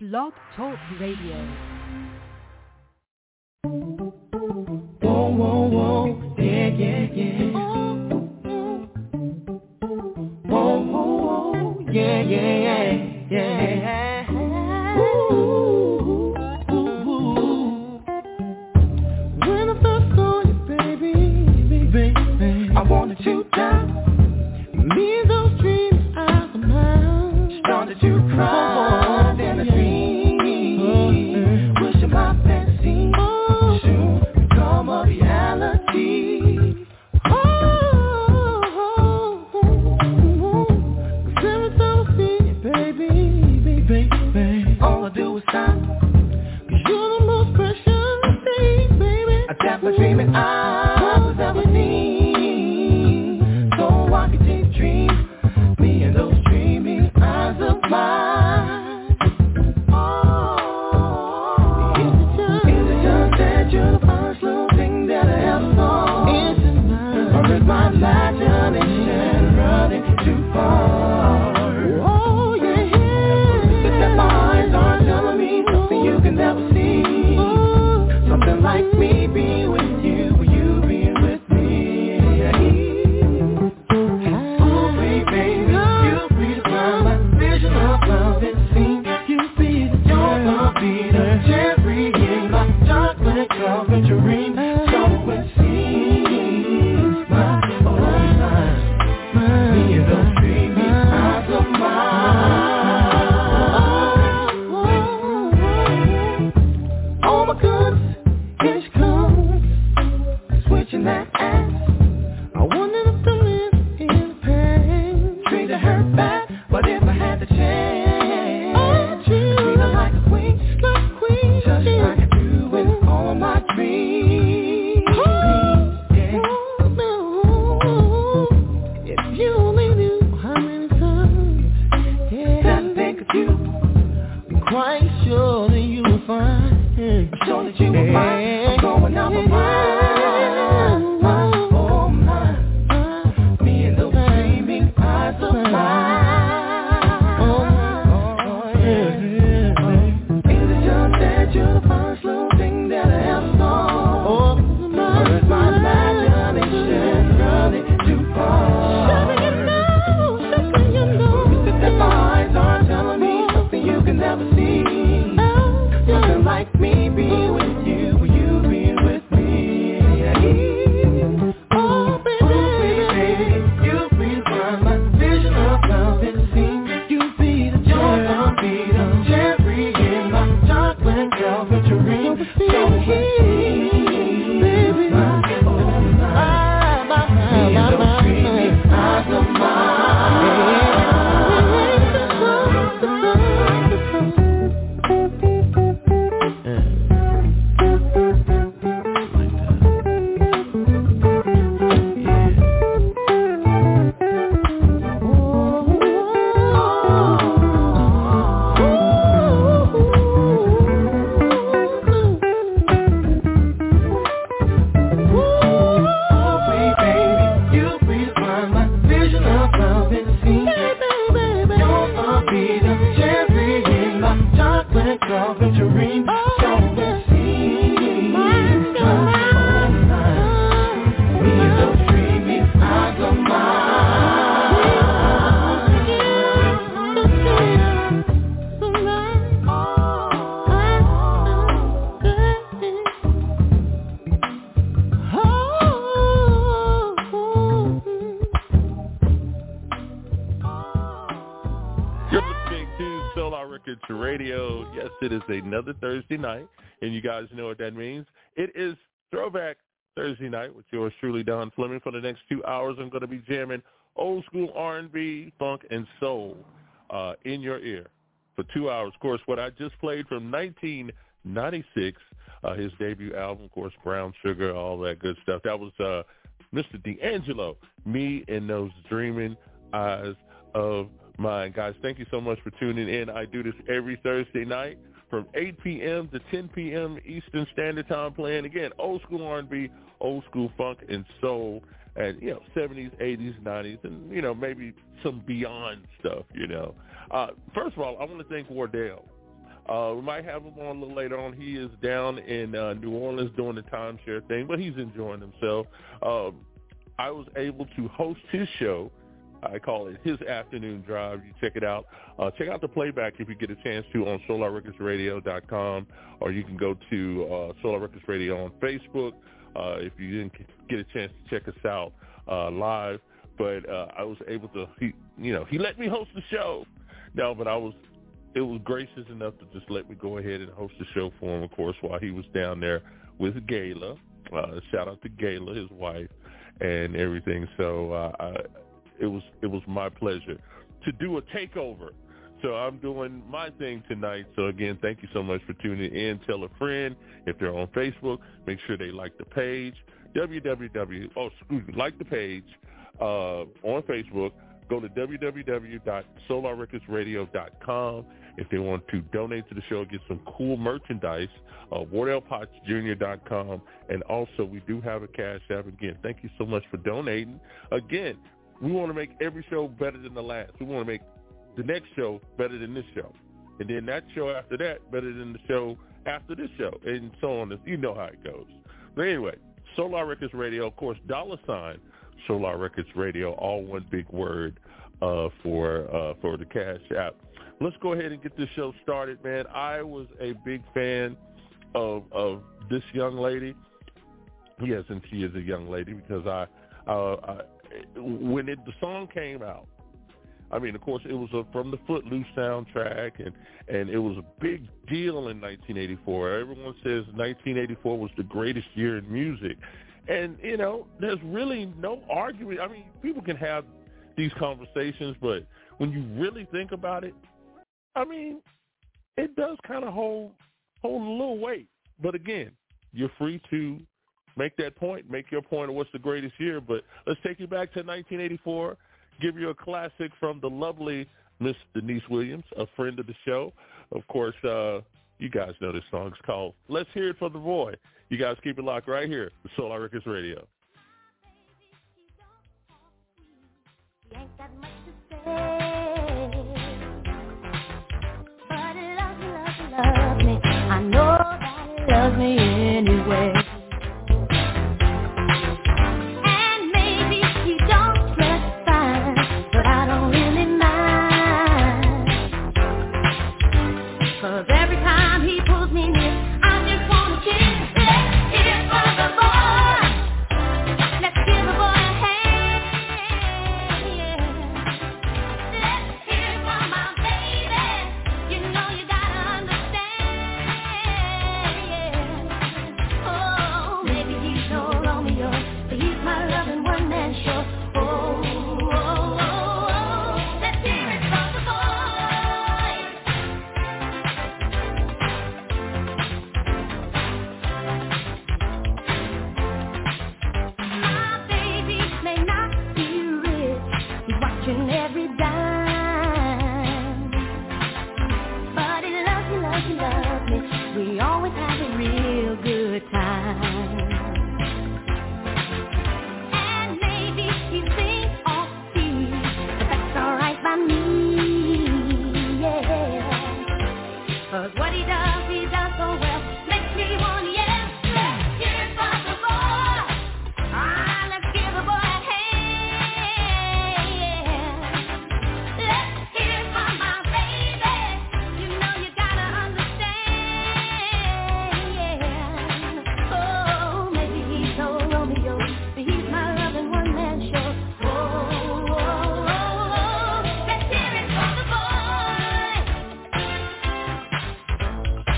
Blog Talk Radio. Whoa, whoa, whoa, yeah, yeah, yeah. Whoa, whoa, whoa, yeah, yeah, yeah, yeah. Ooh, ooh, ooh. When I first saw you, baby, I wanted you down. Me and those dreams out of mine started to cry in a dream. Wishing my fantasy soon become a reality. Cause every time I see you, baby, all I do is stop. Cause you're the most precious thing, baby. I tap my dreaming eyes was ever seen. So I can take dreams, me and those dreaming eyes of mine. Is it just that you're the first little thing that I ever saw? Or is my imagination running too far? Oh yeah, it's that my eyes are telling me something you can never see. Something like me being with you, or you being with me. Oh baby, you redefine my vision of love and scene. You be the cherry in my chocolate covered dream. So it seems my mind, me and those dreamy eyes of mine. Oh my goodness, here she comes, switching that ass. I wanted us to live in the past, treated her bad, but if I had the chance, treat her like a queen, just like I do in all my dreams. Yeah. If you only knew how many times that I think of you, I'm quite sure that you will find. I'm sure that you will find. I'm going out my mind, oh my. Me and those dreaming eyes of mine. Is it just that you're the first little thing that I ever saw? Or is my imagination running too far? Is it that my eyes are telling me something you can never see? Something like me being with you, or you being with me. Oh baby, you redefine my vision of love and scene. You be the cherry in my chocolate velvet dream. So it seems, baby, my those dreamy eyes of Radio. Yes, it is another Thursday night, and you guys know what that means. It is Throwback Thursday night with yours truly, Don Fleming. For the next 2 hours, I'm going to be jamming old school R&B, funk, and soul in your ear for 2 hours. Of course, what I just played from 1996, his debut album, of course, Brown Sugar, all that good stuff. That was Mr. D'Angelo, Me and Those Dreaming Eyes of Mine. Guys, thank you so much for tuning in. I do this every Thursday night from 8 p.m. to 10 p.m. Eastern Standard Time, playing, again, old school R&B, old school funk and soul, and, 70s, 80s, 90s, and, maybe some beyond stuff, First of all, I want to thank Wardell We might have him on a little later on. He is down in New Orleans doing the timeshare thing, but he's enjoying himself. I was able to host his show. I call it his afternoon drive. You check it out. Check out the playback if you get a chance to on SolarRecordsRadio.com, or you can go to Solar Records Radio on Facebook if you didn't get a chance to check us out live. But I was able to, he let me host the show. No, but it was gracious enough to just let me go ahead and host the show for him, of course, while he was down there with Gayla. Shout out to Gayla, his wife, and everything. So it was my pleasure to do a takeover. So I'm doing my thing tonight. So again, thank you so much for tuning in. Tell a friend if they're on Facebook. Make sure they like the page. Like the page on Facebook. Go to www.solarrecordsradio.com. If they want to donate to the show, get some cool merchandise, WardellPottsJr.com. And also, we do have a Cash App. Again, thank you so much for donating. Again, we want to make every show better than the last. We want to make the next show better than this show. And then that show after that better than the show after this show. And so on. You know how it goes. But anyway, Solar Records Radio, of course, $ Solar Records Radio, all one big word for the Cash App. Let's go ahead and get this show started, man. I was a big fan of this young lady. Yes, and she is a young lady because when the song came out, I mean, of course, it was from the Footloose soundtrack, and it was a big deal in 1984. Everyone says 1984 was the greatest year in music. And, there's really no argument. I mean, people can have these conversations, but when you really think about it, I mean, it does kind of hold a little weight. But again, you're free to make that point, make your point of what's the greatest year. But let's take you back to 1984, give you a classic from the lovely Miss Denise Williams, a friend of the show. Of course, you guys know this song. It's called Let's Hear It for the Boy. You guys keep it locked right here with Solar Records Radio. Ain't got much to say, but he loves me. I know that he loves me anyway. And maybe he don't dress fine, but I don't really mind. 'Cause every time he pulls me near, I just wanna kiss. Let's hear it for the boy. Let's give the boy a hand. Let's hear it for my baby. You know you gotta understand. Oh, maybe he's no Romeo, but he's my loving one-man show. Oh, oh, oh, oh. Let's hear it for the boy. My baby may not be rich, he's watching every dime, but he loves me. We always have a real good time. And maybe he thinks or sees, but that's alright by me, yeah. 'Cause what he does so well, makes me wanna yell. Let's hear it for the boy. Let's give the boy a hand. Let's hear it for my baby. You know you gotta understand. Oh, maybe he's no Romeo, but he's my loving one-man show. Oh, oh, oh, oh. Let's hear it for the boy.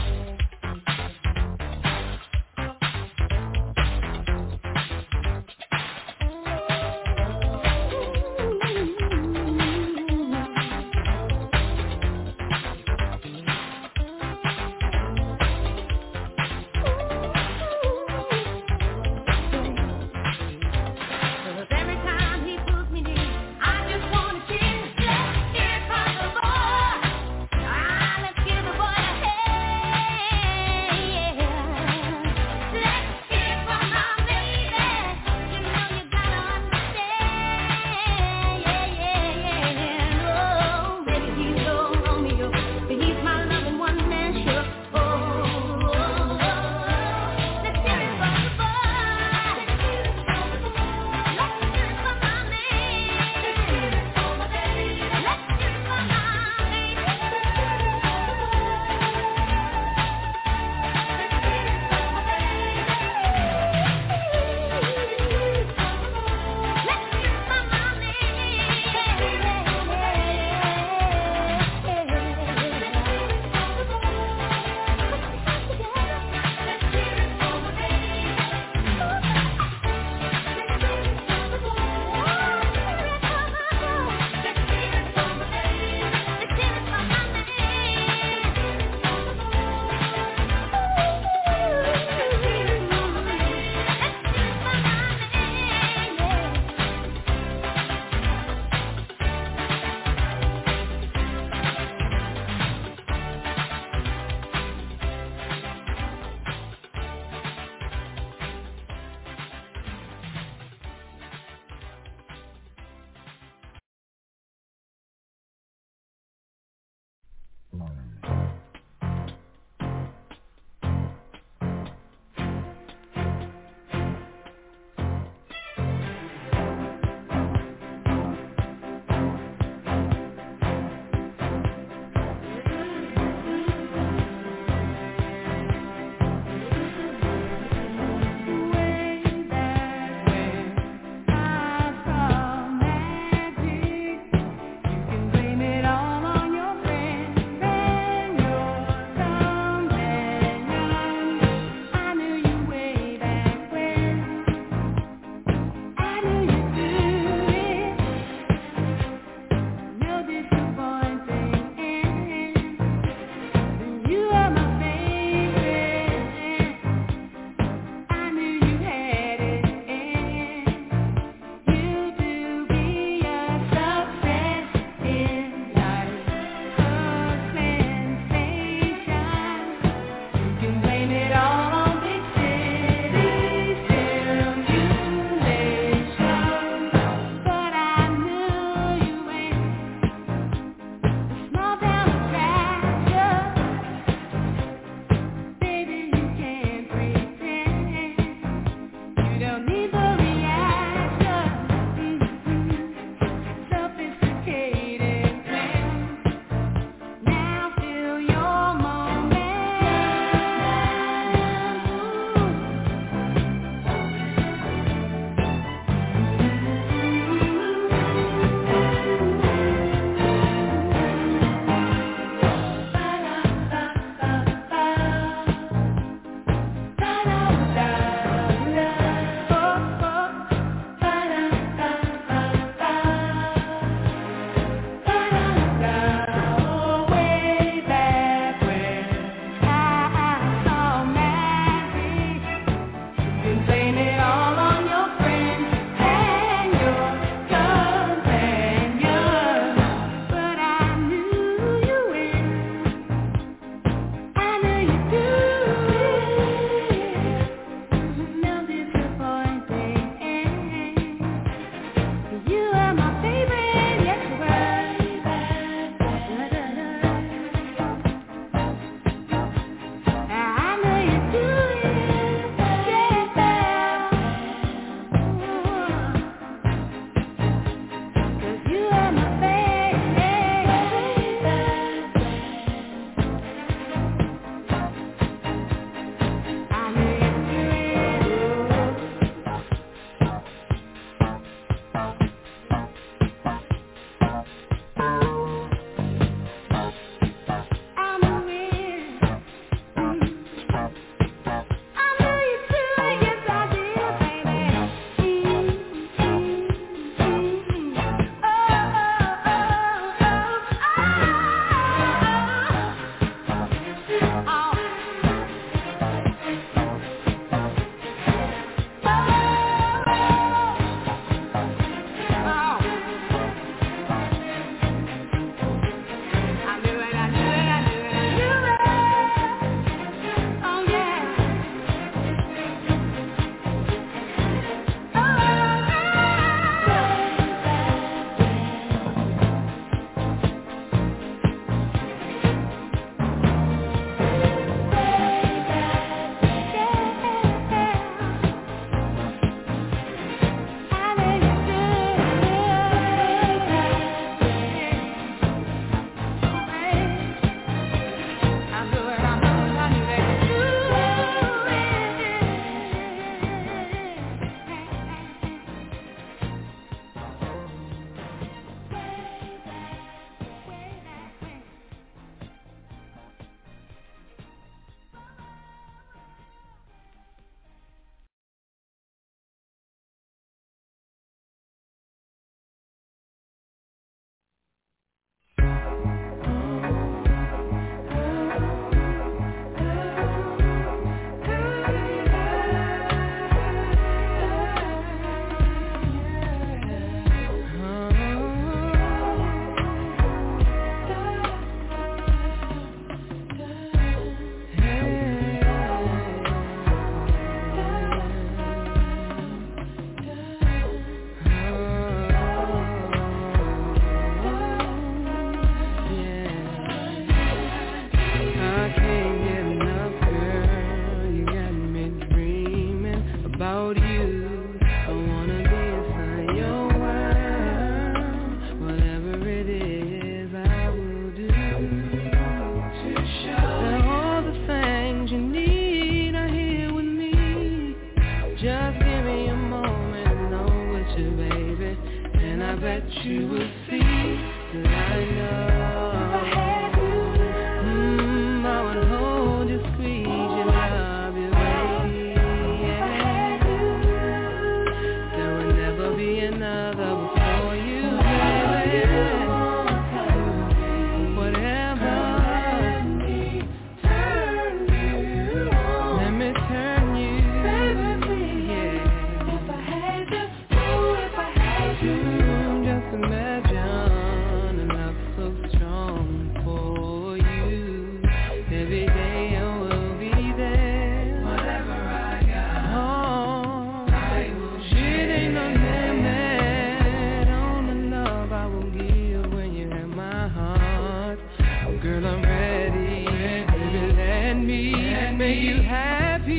make you happy.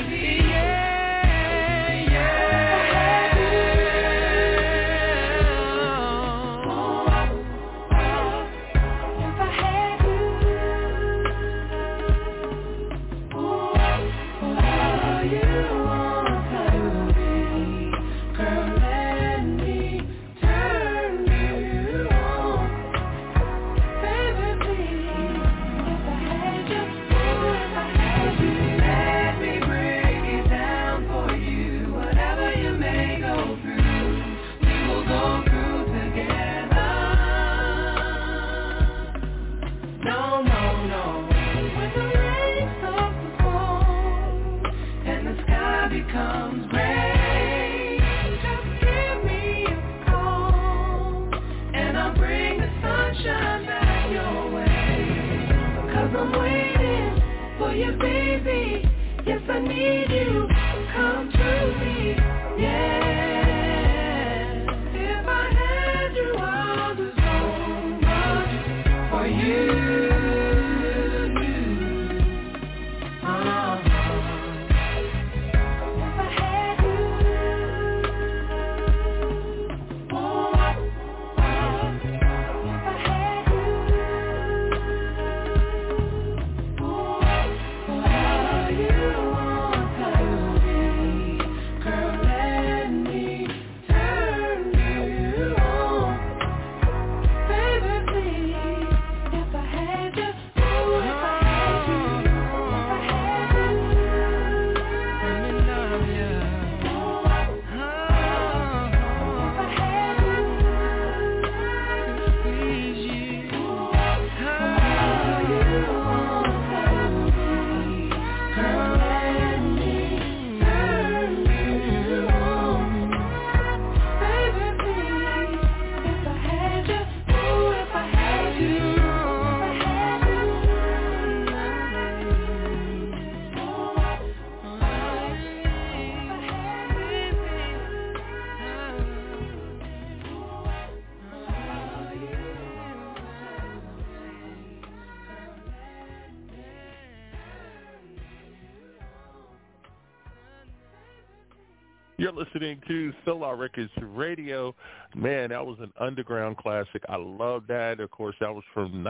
You're listening to Solar Records Radio. Man, that was an underground classic. I love that. Of course, that was from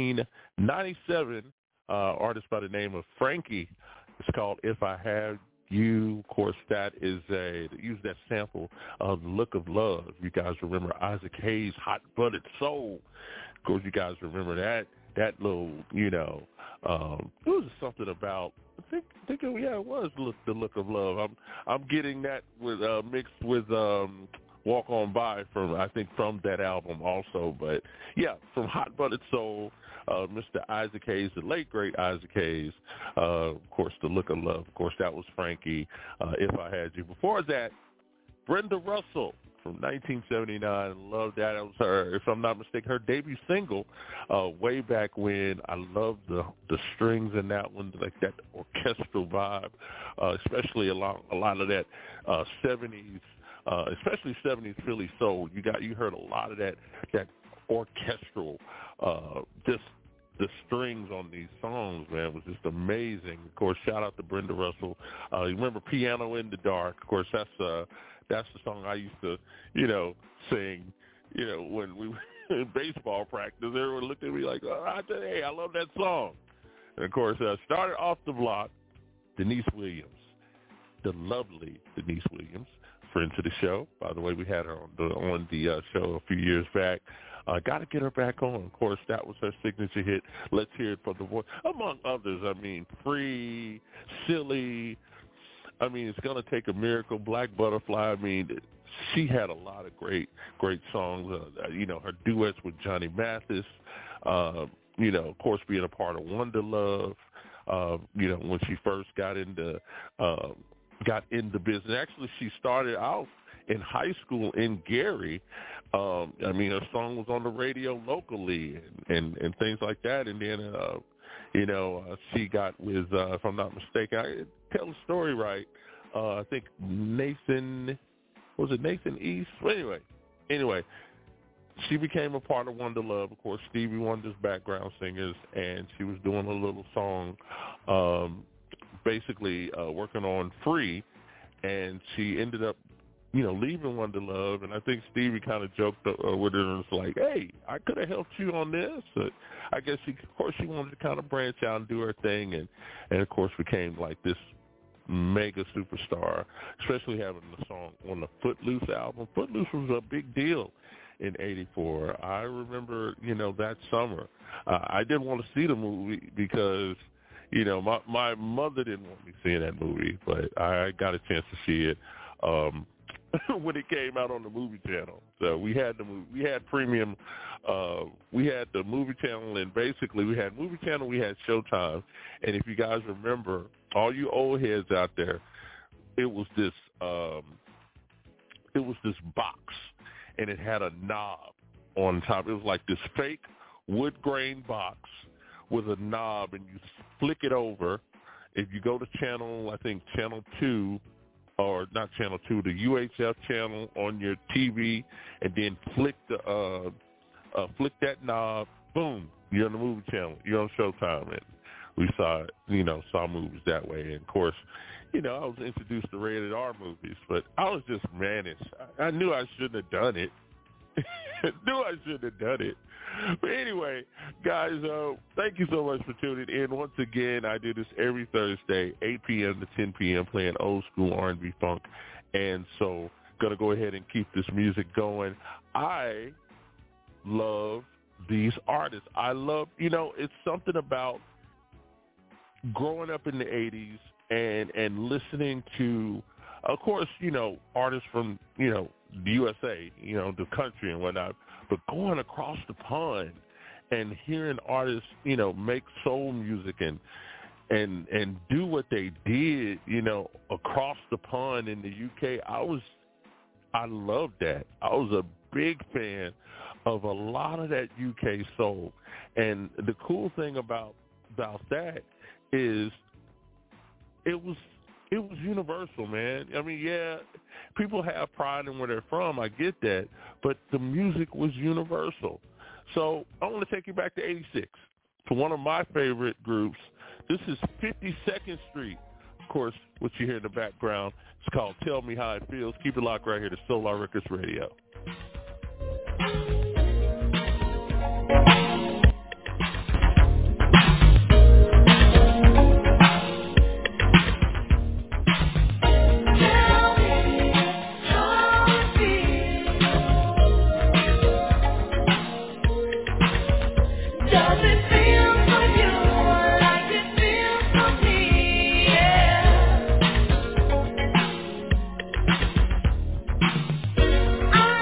1997, artist by the name of Frankie. It's called If I Had You. Of course, that is use that sample of Look of Love. You guys remember Isaac Hayes' Hot Buttered Soul. Of course, you guys remember that little, it was something about, I think it was the Look of Love. I'm getting that with mixed with Walk On By from that album also. But yeah, from Hot Buttered Soul, Mr. Isaac Hayes, the late great Isaac Hayes. Of course, the Look of Love. Of course, that was Frankie. If I Had You. Before that, Brenda Russell from 1979. Love that. It was her, if I'm not mistaken, her debut single way back when. I love the strings in that one, like that orchestral vibe, especially a lot of that 70s, especially 70s Philly soul. You heard a lot of that orchestral, just the strings on these songs, man, was just amazing. Of course, shout out to Brenda Russell. You remember Piano in the Dark? Of course, that's the song I used to, sing, when we were in baseball practice. Everyone looked at me like, hey, I love that song. And, of course, started off the block, Denise Williams, the lovely Denise Williams, friend to the show. By the way, we had her on the show a few years back. Got to get her back on. Of course, that was her signature hit. Let's hear it from the voice. Among others, Free, Silly. It's going to take a miracle. Black Butterfly. She had a lot of great songs. Her duets with Johnny Mathis. Of course, being a part of Wonder Love. When she first got into business. Actually, she started out in high school in Gary. Her song was on the radio locally and things like that. And then, she got with, if I'm not mistaken, I tell the story right. I think Nathan East? Well, anyway, she became a part of Wonder Love, of course, Stevie Wonder's background singers, and she was doing a little song basically working on Free, and she ended up, leaving Wonder Love. And I think Stevie kind of joked with her and was like, hey, I could have helped you on this. I guess, she wanted to kind of branch out and do her thing, and of course became like this mega superstar, especially having the song on the Footloose album. Footloose was a big deal in '84. I remember, that summer. I didn't want to see the movie because, my mother didn't want me seeing that movie, but I got a chance to see it when it came out on the movie channel. So we had the movie, we had premium, we had the movie channel, and basically we had movie channel, we had Showtime. And if you guys remember, all you old heads out there, it was this box, and it had a knob on top. It was like this fake wood grain box with a knob, and you flick it over. If you go to channel 2, or not channel 2, the UHF channel on your TV, and then flick that knob, boom, you're on the movie channel. You're on Showtime, and we saw movies that way. And of course, I was introduced to rated R movies, but I was just mannish. I knew I shouldn't have done it. But anyway, guys, thank you so much for tuning in. Once again, I do this every Thursday, 8 p.m. to 10 p.m., playing old school R&B funk. And so going to go ahead and keep this music going. I love these artists. I love, it's something about growing up in the 80s and listening to, of course, artists from, the USA, the country and whatnot, but going across the pond and hearing artists, make soul music and do what they did, across the pond in the UK, I loved that. I was a big fan of a lot of that UK soul. And the cool thing about that is it was universal, man. I mean, yeah, people have pride in where they're from. I get that. But the music was universal. So I want to take you back to 86 to one of my favorite groups. This is 52nd Street. Of course, what you hear in the background is called Tell Me How It Feels. Keep it locked right here to Solar Records Radio. I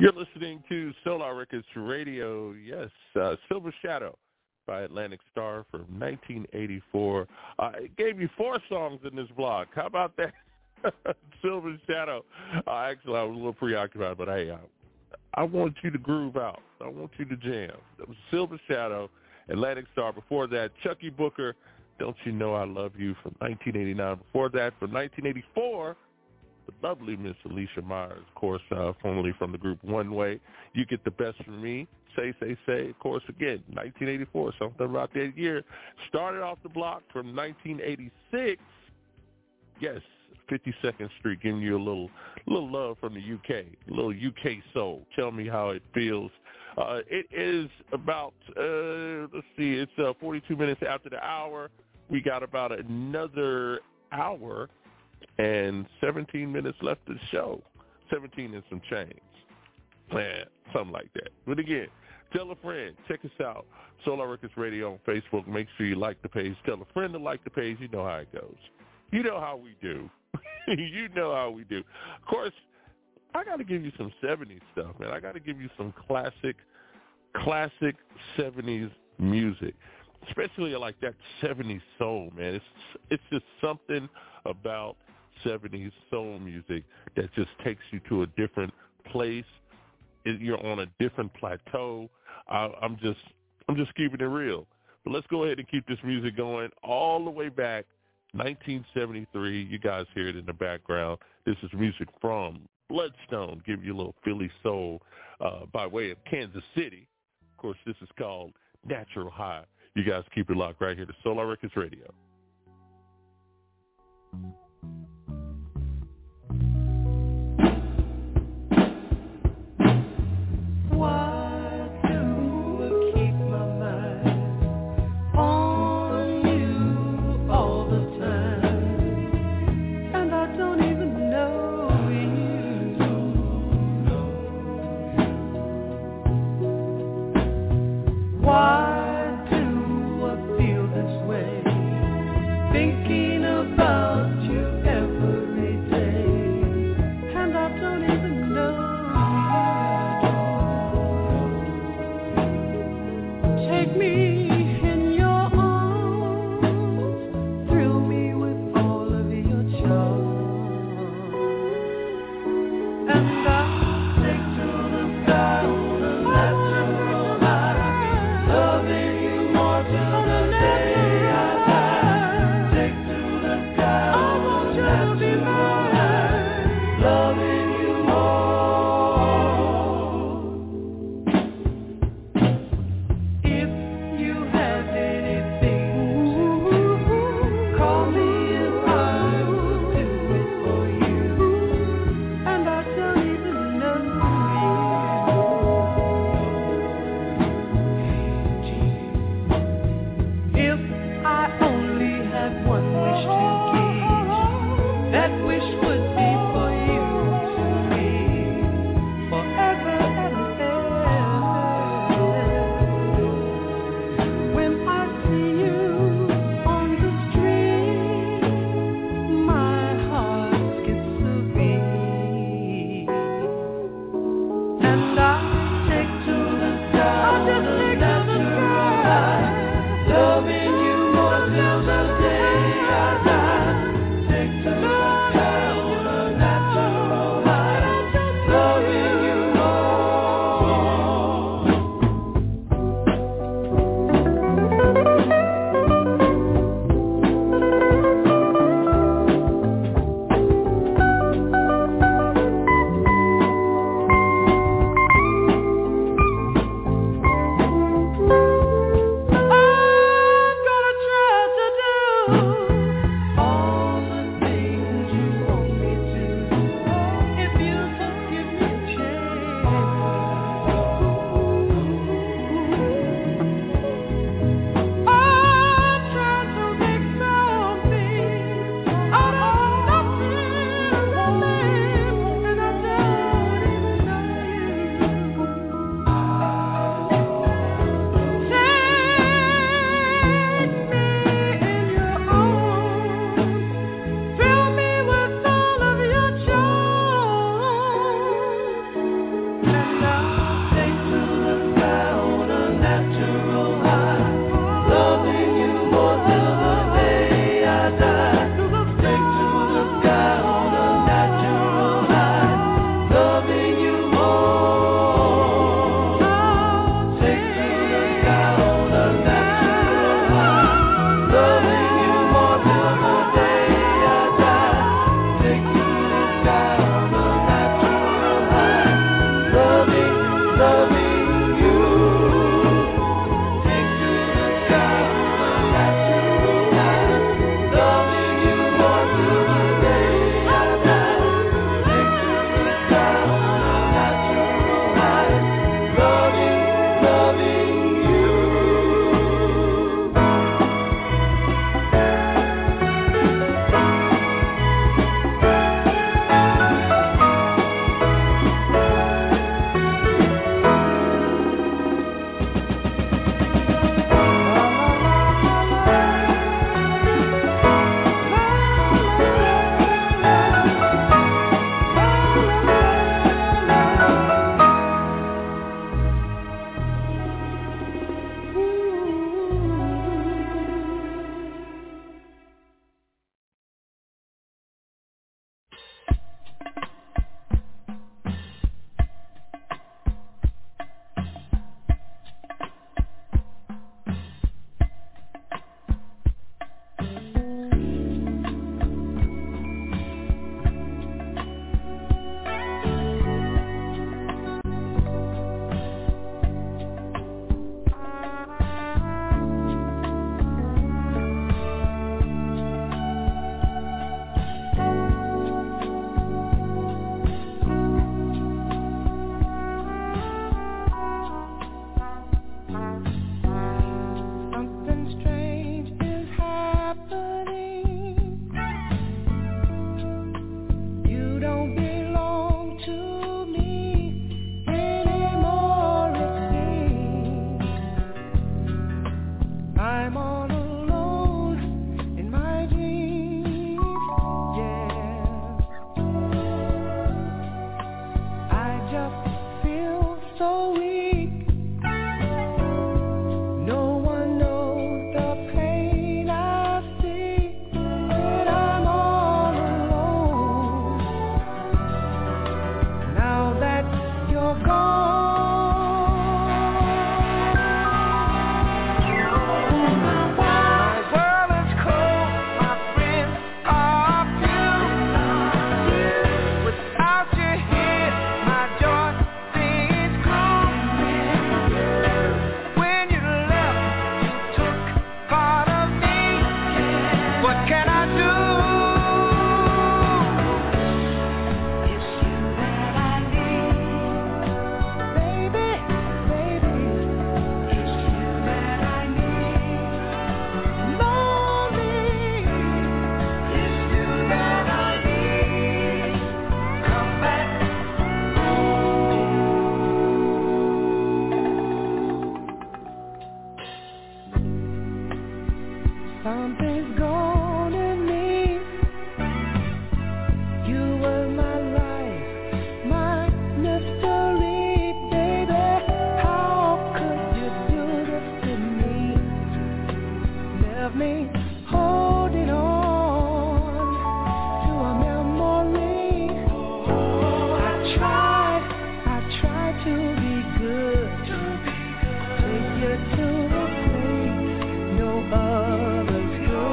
You're listening to Solar Records Radio. Yes, Silver Shadow by Atlantic Starr from 1984. It gave you 4 songs in this block. How about that? Silver Shadow. Actually, I was a little preoccupied, but hey, I want you to groove out. I want you to jam. That was Silver Shadow, Atlantic Starr. Before that, Chucky Booker, Don't You Know I Love You from 1989. Before that, from 1984, the lovely Miss Alicia Myers, of course, formerly from the group One Way. You Get the Best from Me. Say, of course, again, 1984, something about that year. Started off the block from 1986. Yes, 52nd Street, giving you a little love from the UK, a little UK soul. Tell Me How It Feels. It is about, it's 42 minutes after the hour. We got about another hour and 17 minutes left of the show. 17 and some change. Man, something like that. But again, tell a friend. Check us out. Solar Records Radio on Facebook. Make sure you like the page. Tell a friend to like the page. You know how it goes. You know how we do. You know how we do. Of course, I got to give you some 70s stuff, man. I got to give you some classic 70s music, especially like that 70s soul, man. It's just something about 70s soul music that just takes you to a different place. You're on a different plateau. I'm just keeping it real. But let's go ahead and keep this music going all the way back, 1973. You guys hear it in the background. This is music from Bloodstone. Give you a little Philly soul by way of Kansas City. Of course, this is called Natural High. You guys keep it locked right here to Solar Records Radio. Why do I keep my mind on you all the time? And I don't even know you. Why do I feel this way? Thinking about you every Something's gone in me. You were my life, my mystery, baby. How could you do this to me? Left me holding on to a memory. I tried to be good, take you to a place no others could.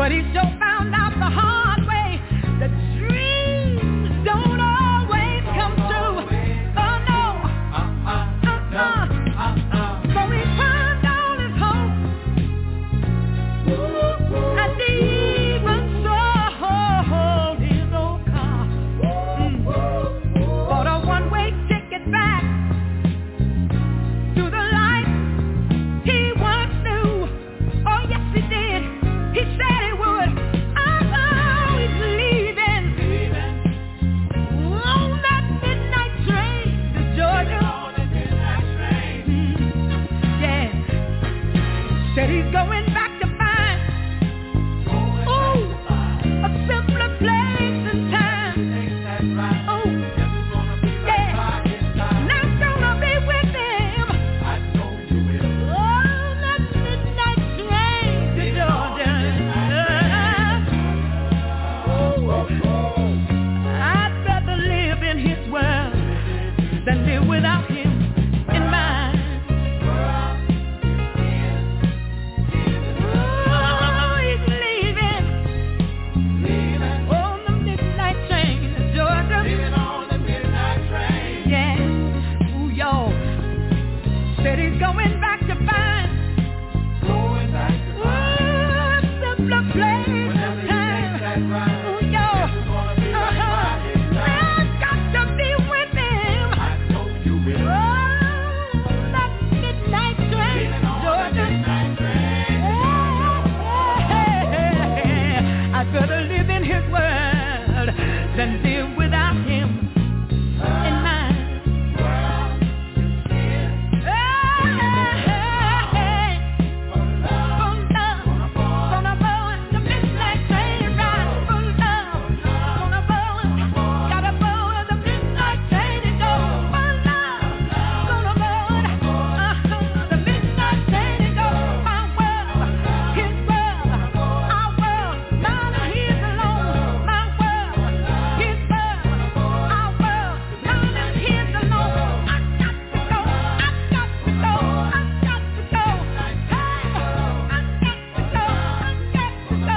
but he sure found out the hard way. The dreams don't always come true. Oh no. So he turned on his hope, and even sold his old car for a one-way ticket back to the life he once knew. Oh yes he did. He said he would. Oh, he's leaving on that midnight train to Georgia. Yeah. Said he's going back to find a simpler place and time. Oh, yeah. Not gonna be with him on that midnight train to Georgia. I'd rather live in his world than live without him in mine. Oh, he's leaving on the midnight train to Georgia. Yeah. Ooh, y'all. Said he's going back to find a simpler place and time. Ooh, y'all. I've got to be with him. Oh, that midnight train to Georgia. I'd rather live in his world than live without him in mine. Gonna board the midnight train ride for love. Gonna board, gotta board the midnight train and go for love. Gonna board the midnight train and go. My world, his world, our world, mine and his alone. My world, his world, our world, mine and his alone. I got to go, I got to go, I got to go. Hey, I got to go, I got to go.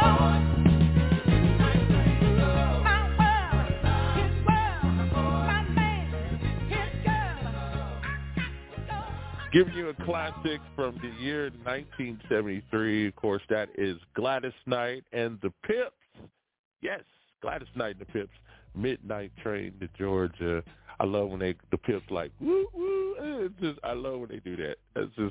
My world, his world, my man, his girl. I got to go. Giving you a classic from the year 1973. Of course, that is Gladys Knight and the Pips. Yes, Gladys Knight and the Pips. Midnight Train to Georgia. I love when the Pips like, woo, woo. It's just, I love when they do that. That's just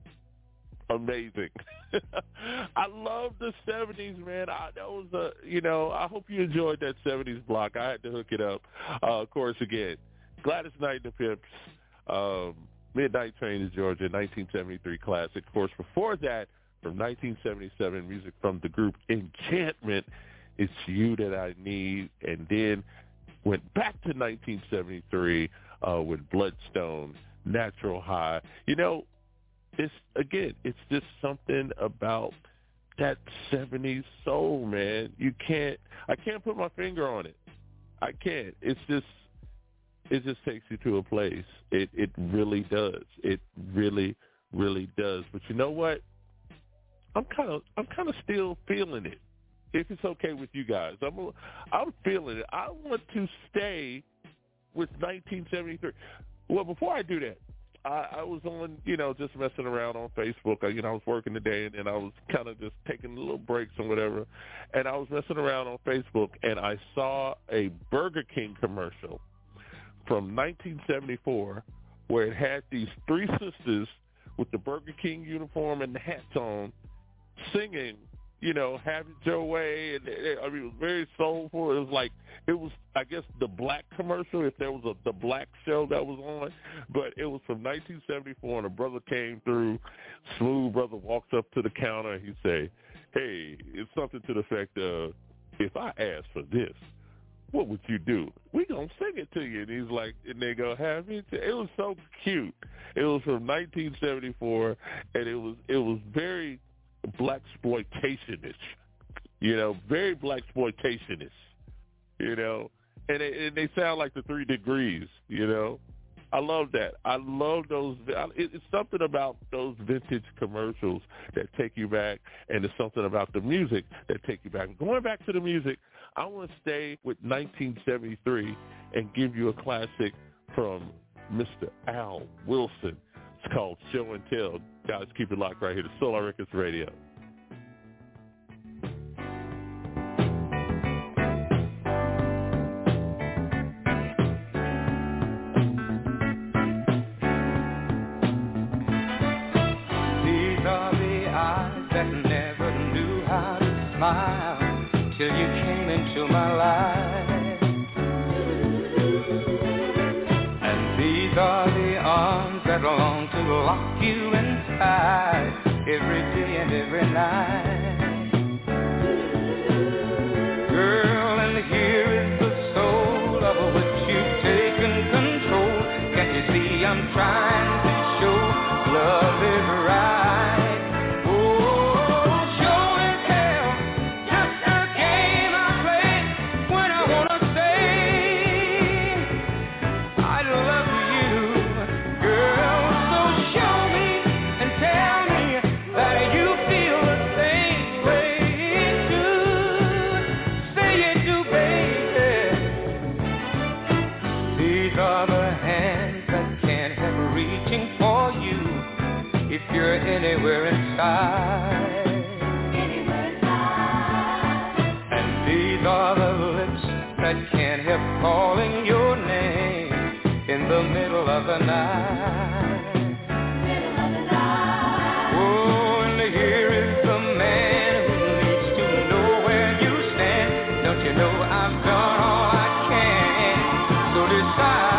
amazing. I love the 70s, man. I hope you enjoyed that 70s block. I had to hook it up. Of course, again, Gladys Knight and the Pips, Midnight Train to Georgia, 1973 classic. Of course, before that, from 1977, music from the group Enchantment, It's You That I Need, and then went back to 1973 with Bloodstone, Natural High. You know, it's just something about that 70s soul, man. I can't put my finger on it. I can't. It just takes you to a place. It really does. It really, really does. But you know what? I'm kind of still feeling it. If it's okay with you guys, I'm feeling it. I want to stay with 1973. Well, before I do that, I was on, just messing around on Facebook. I was working today, and I was kind of just taking little breaks and whatever. And I was messing around on Facebook, and I saw a Burger King commercial from 1974 where it had these three sisters with the Burger King uniform and the hats on singing, Have It Your Way. And it was very soulful. It was, I guess, the black commercial, if there was the black show that was on. But it was from 1974, and a brother came through. Smooth brother walks up to the counter, and he say, hey, it's something to the effect of, if I ask for this, what would you do? We gonna sing it to you. And he's like, and they go, have it. It was so cute. It was from 1974, and it was very blaxploitation-ish, very blaxploitation-ish, and they sound like the 3 Degrees, I love that. I love those. It's something about those vintage commercials that take you back, and it's something about the music that take you back. Going back to the music, I want to stay with 1973 and give you a classic from Mr. Al Wilson. It's called Show and Tell. Guys, keep it locked right here to Solar Records Radio. These are the eyes that never knew how to smile till you came into my life. And these are the arms that long to lock you inside every day and every night. Girl, and here is the soul of which you've taken control. Can't you see I'm trying to show love is right? Anywhere inside. And these are the lips that can't help calling your name in the middle of the night. Oh, and here is the man who needs to know where you stand. Don't you know I've done all I can? So decide.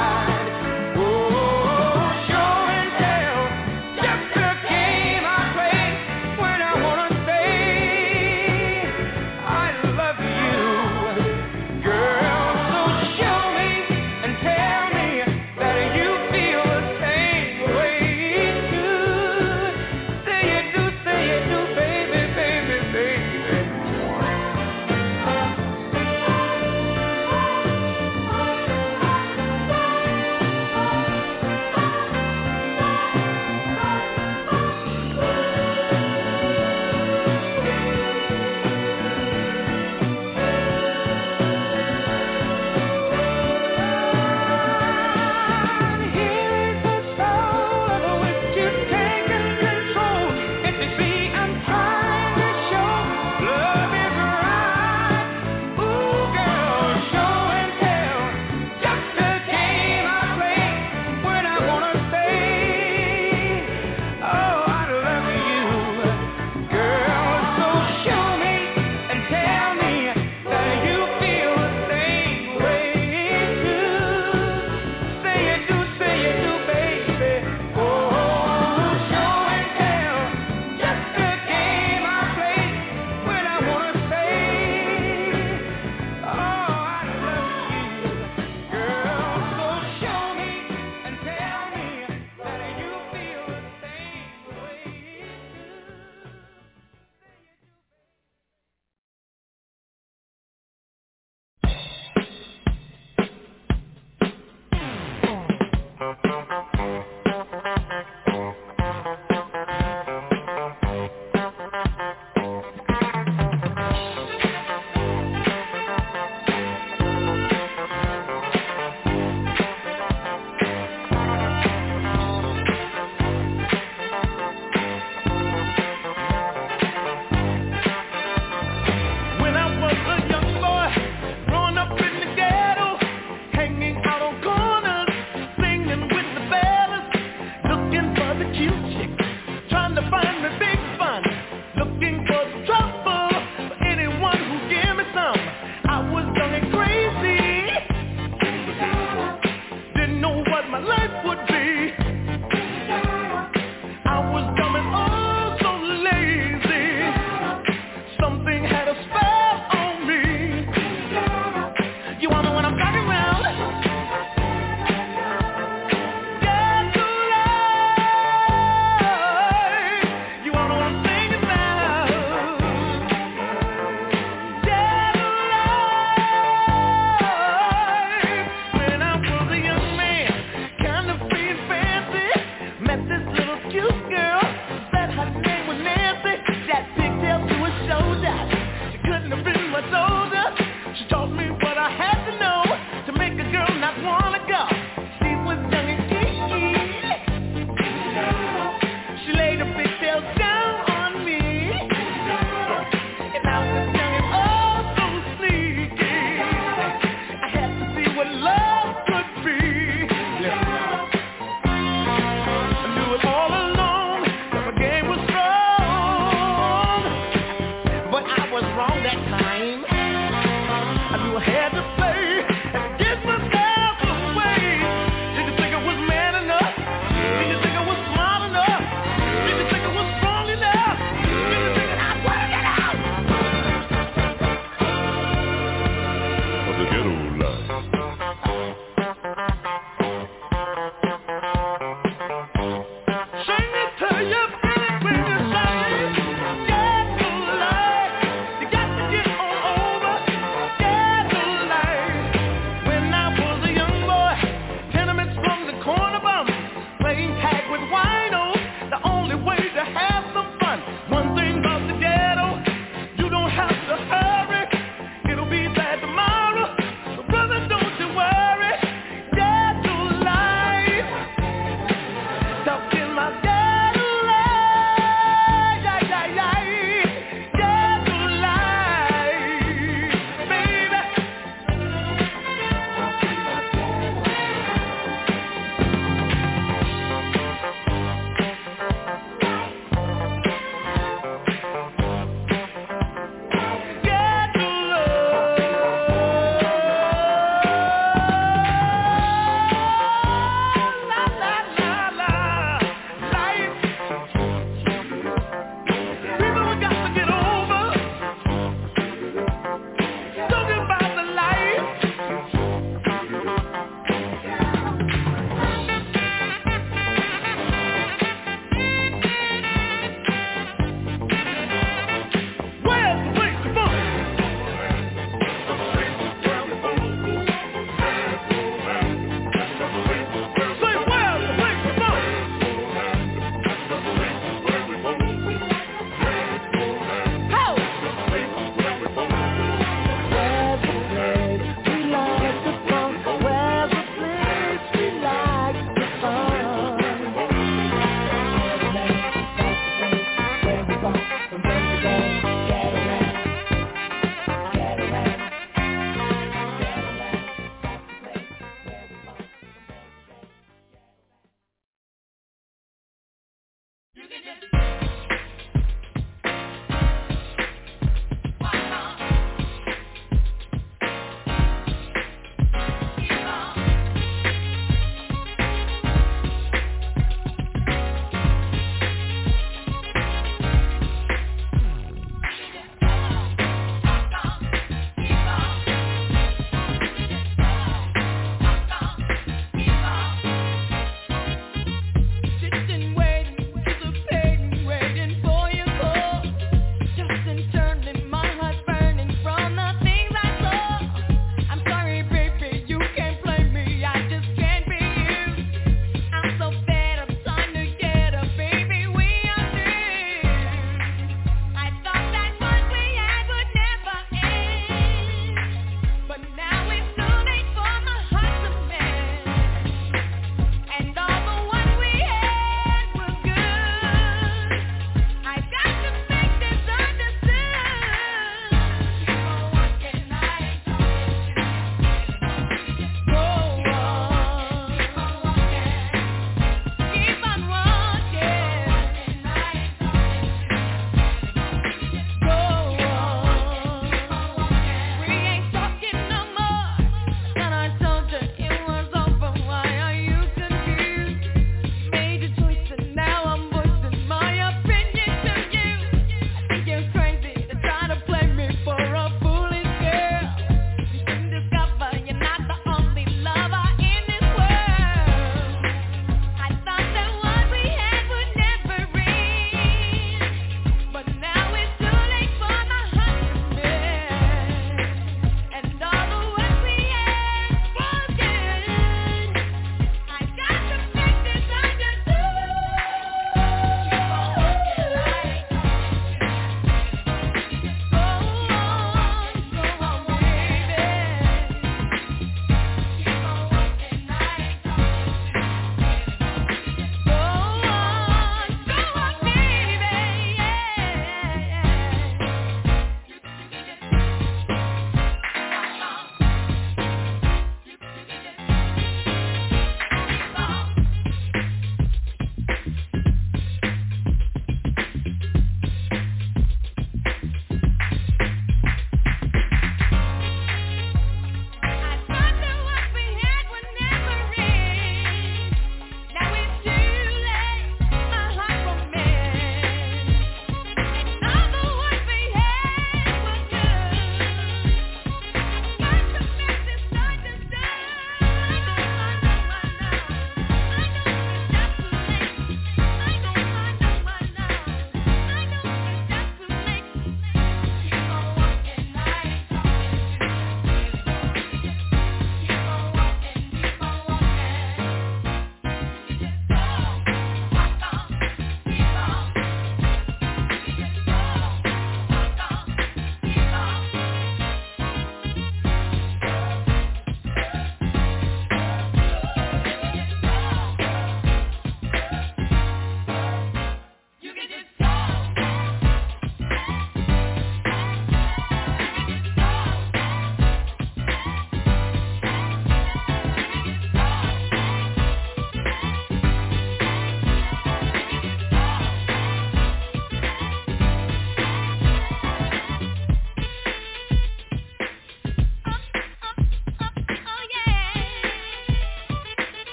Trying to find the big fun, looking for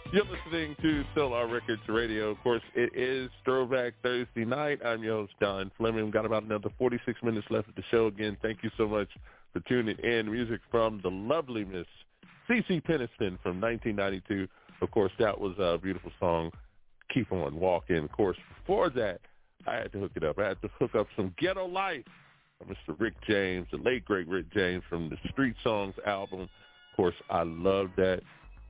You're listening to Solar Records Radio. Of course, it is Throwback Thursday night. I'm your host, Don Fleming. We've got about another 46 minutes left of the show. Again, thank you so much for tuning in. Music from the lovely Miss CeCe Peniston from 1992. Of course, that was a beautiful song, Keep On Walking. Of course, before that, I had to hook it up. I had to hook up some Ghetto Life from Mr. Rick James, the late, great Rick James from the Street Songs album. Of course, I love that.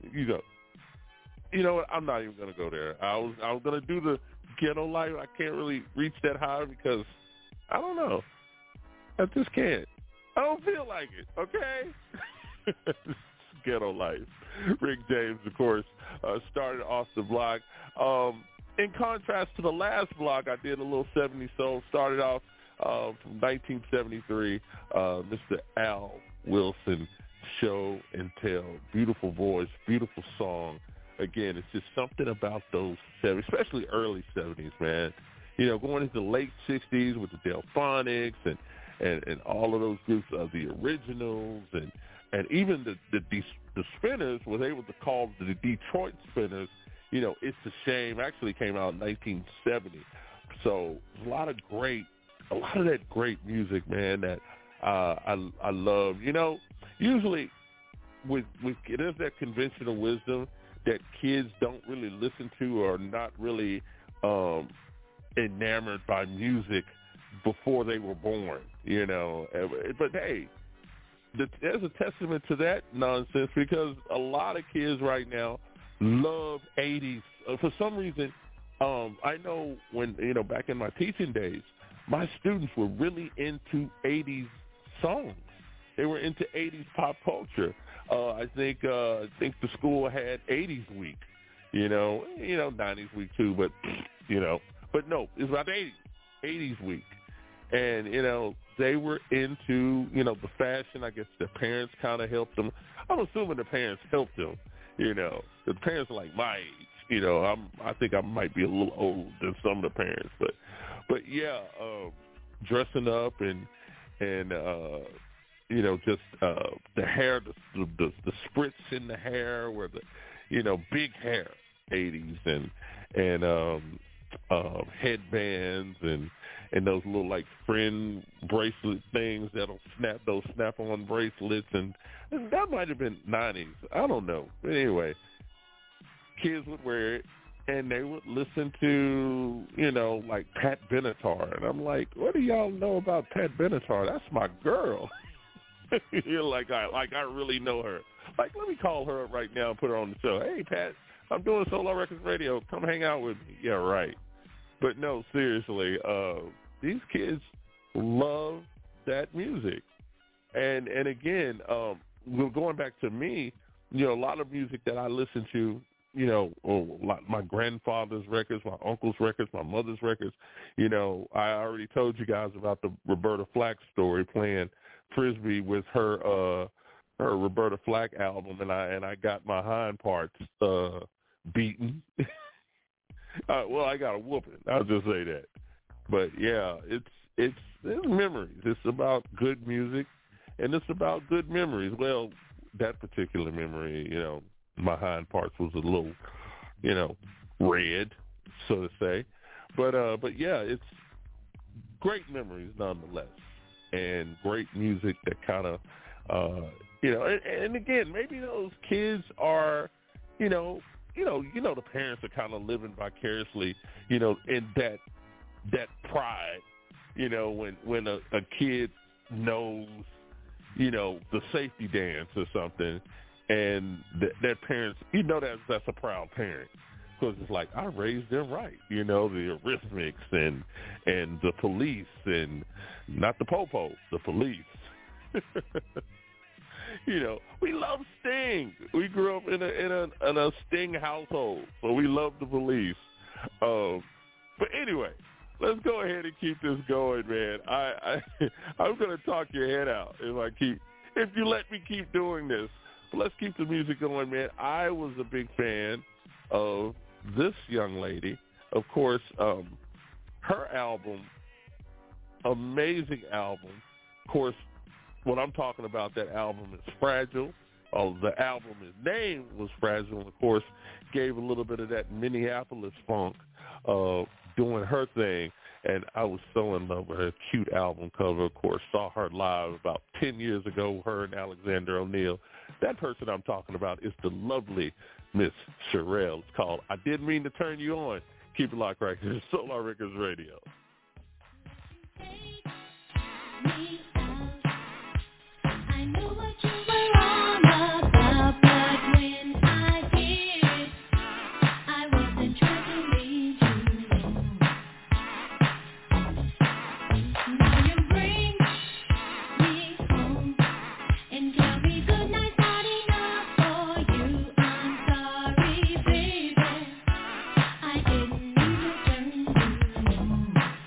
You know what? I'm not even going to go there. I was going to do the Ghetto Life. I can't really reach that high because, I don't know. I just can't. I don't feel like it, okay? Ghetto Life. Rick James, of course, started off the block. In contrast to the last block, I did a little 70s soul. Started off from 1973, Mr. Al Wilson, Show and Tell. Beautiful voice, beautiful song. Again, it's just something about those 70s, especially early 70s, man. You know, going into the late 60s with the Delphonics and all of those groups of the Originals and even the Spinners was able to call the Detroit Spinners. You know, It's a Shame actually came out in 1970. So a lot of that great music, man, that I love. You know, usually with there's that conventional wisdom that kids don't really listen to or not really enamored by music before they were born, you know. But, hey, there's a testament to that nonsense because a lot of kids right now love 80s. For some reason, I know when, you know, back in my teaching days, my students were really into 80s songs. They were into 80s pop culture. I think the school had 80s week, you know, 90s week too, but no, it's about 80s week. And, you know, they were into, you know, the fashion. I guess their parents kind of helped them. I'm assuming the parents helped them, you know. The parents are like my age, you know. I think I might be a little older than some of the parents, but yeah, dressing up and you know, just the hair, the spritz in the hair, where the, you know, big hair, 80s, and headbands and those little like friend bracelet things that'll snap-on bracelets, and that might have been 90s. I don't know. But anyway, kids would wear it, and they would listen to, you know, like Pat Benatar, and I'm like, what do y'all know about Pat Benatar? That's my girl. You're like I really know her. Like, let me call her up right now and put her on the show. Hey, Pat, I'm doing Solar Records Radio. Come hang out with me. Yeah, right. But no, seriously, these kids love that music. And again, going back to me, you know, a lot of music that I listen to, you know, my grandfather's records, my uncle's records, my mother's records. You know, I already told you guys about the Roberta Flack story, playing Frisbee with her Roberta Flack album, and I got my hind parts beaten. Well, I got a whooping. I'll just say that. But yeah, it's memories. It's about good music, and it's about good memories. Well, that particular memory, you know, my hind parts was a little, you know, red, so to say. But yeah, it's great memories nonetheless. And great music that kind of, you know, and again, maybe those kids are, you know, the parents are kind of living vicariously, you know, in that pride, you know, when a kid knows, you know, the safety dance or something, and that parents, you know, that's a proud parent. Because it's like, I raised them right, you know, the Eurythmics and the Police, and not the Popo, the Police. You know, we love Sting. We grew up in a Sting household, so we love the Police. But anyway, let's go ahead and keep this going, man. I'm gonna talk your head out if you let me keep doing this. But let's keep the music going, man. I was a big fan of this young lady. Of course, her album, amazing album. Of course, what I'm talking about, that album is Fragile. the album, his name was Fragile, and of course gave a little bit of that Minneapolis funk doing her thing. And I was so in love with her cute album cover. Of course, saw her live about 10 years ago, her and Alexander O'Neal. That person I'm talking about is the lovely Miss Cherrelle. It's called I Didn't Mean to Turn You On. Keep it locked right here. Solar Records Radio. I didn't mean to turn you on.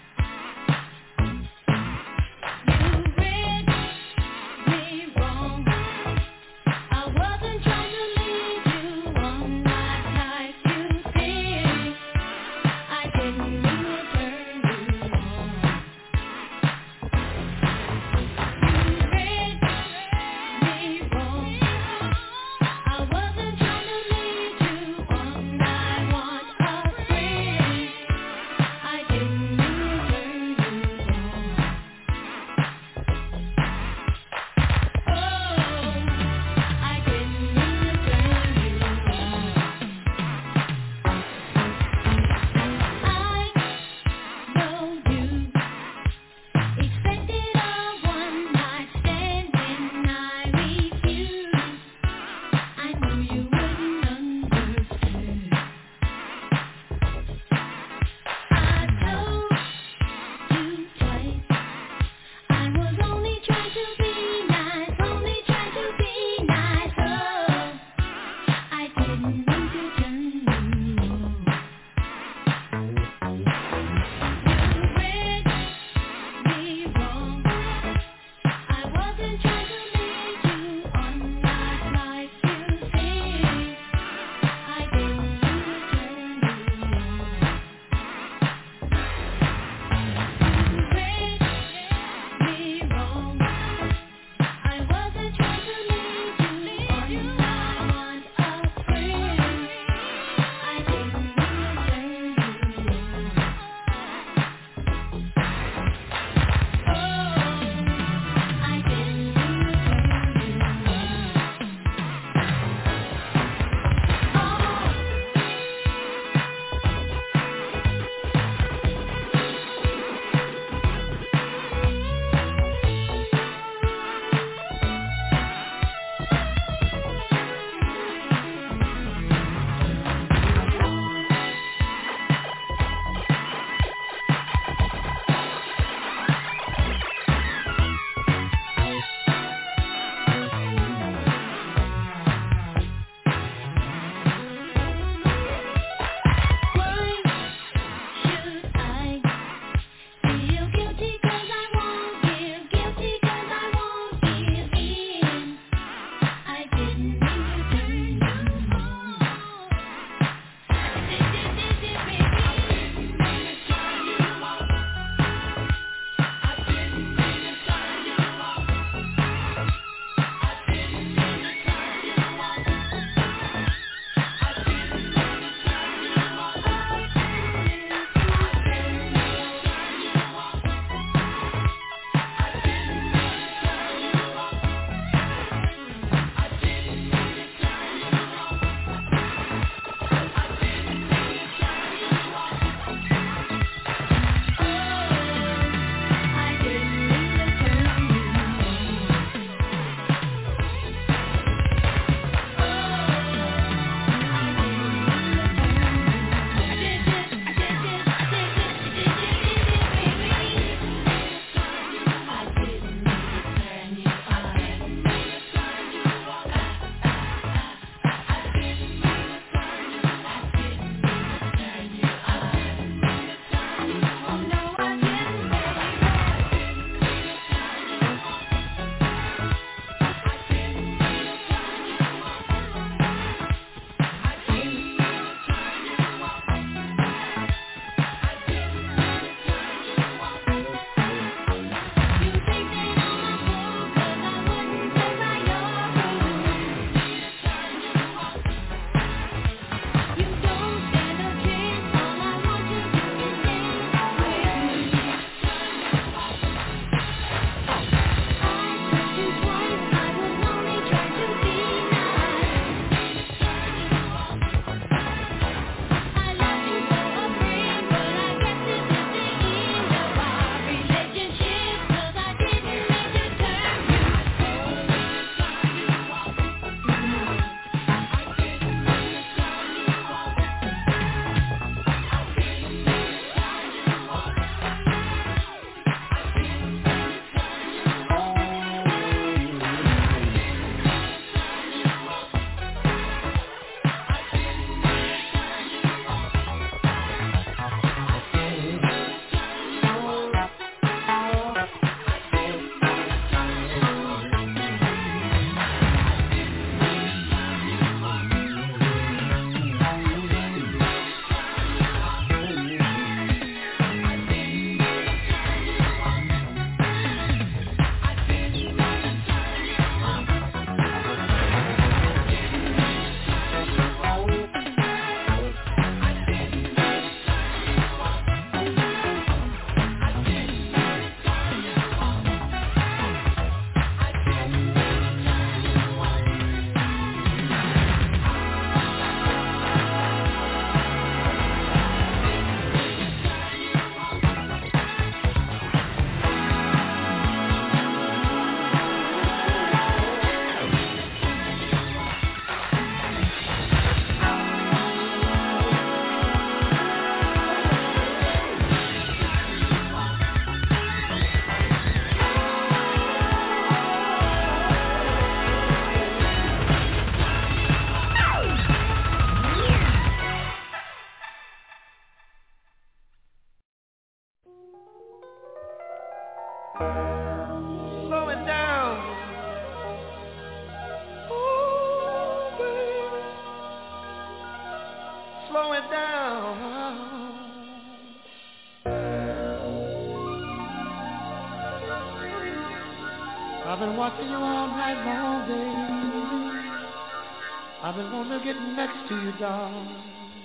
been watching you all night long, baby. I've been wanting to get next to you, darling.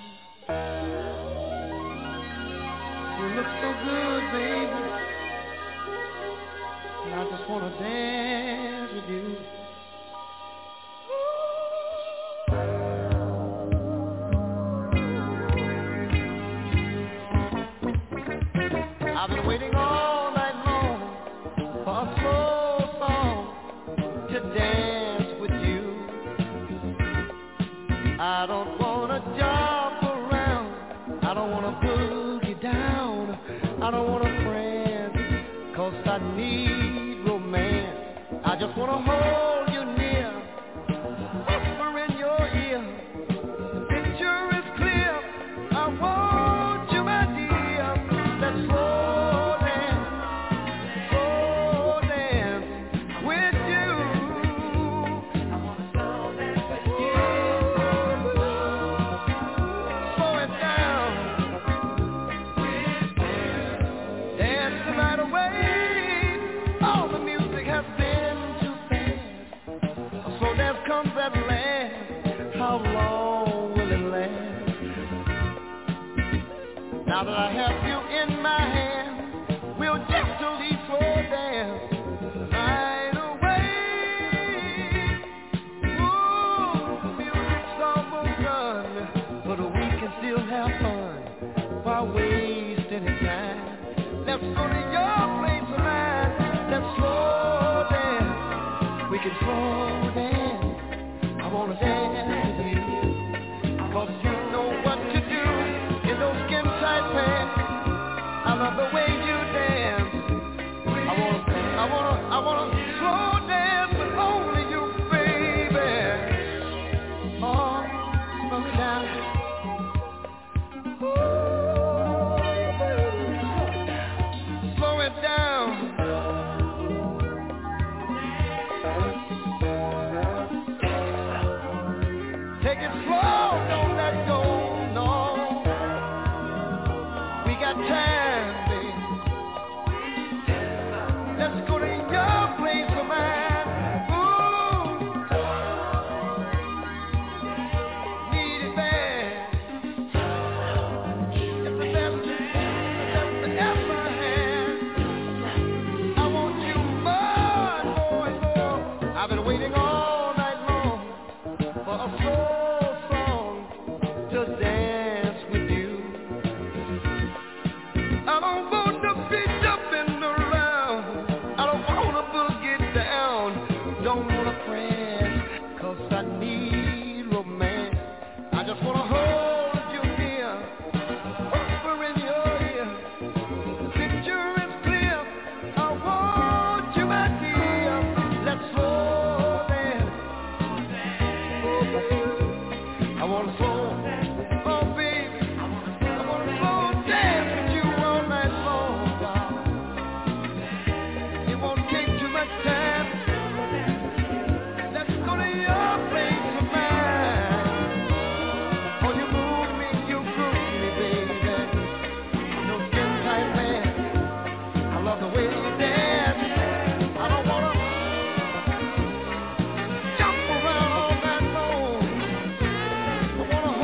You look so good, baby. And I just want to dance with you. I've been waiting all night long for a slow song to dance with you. I don't wanna jump around, I don't wanna boogie down, I don't wanna friend, 'cause I need romance. I just wanna hold you near, whisper in your ear, the picture is clear, I want you, my dear. Let's slow dance with you. I wanna slow dance with you. Slow it down with you. Dance the night away. All the music has been too fast. A slow dance comes at last. How long will it last? Now that I have you in my hand, we'll gently slow dance right away. Ooh, the music's almost done, but we can still have fun while wasting time. Let's go to your place of mine. Let's slow dance. We can slow dance. I wanna dance with you, 'cause you know what to do in those skin-tight pants. I love the way you dance. I wanna slow dance with only you, baby. Oh, slow me down. Ooh, slow it down. Take it slow, don't let go, no. We got time, baby. Let's go to your place of mine. Ooh, need it bad. It's the best ever had. I want you more and more and more. I've been waiting all night long for a slow song to dance with you. I don't want to be jumping around, I don't want to boogie down, don't want to press, 'cause I need romance. I just want to hold you near, whisper in your ear, the picture is clear, I want you, my dear. Let's slow dance. I wanna slow, oh baby, I wanna slow dance with you all night long, darling. It won't take too much time. Let's go to your place of mine. Oh, you move me, baby. No skin tight man. I love the way you dance. I don't wanna jump around all night long. I wanna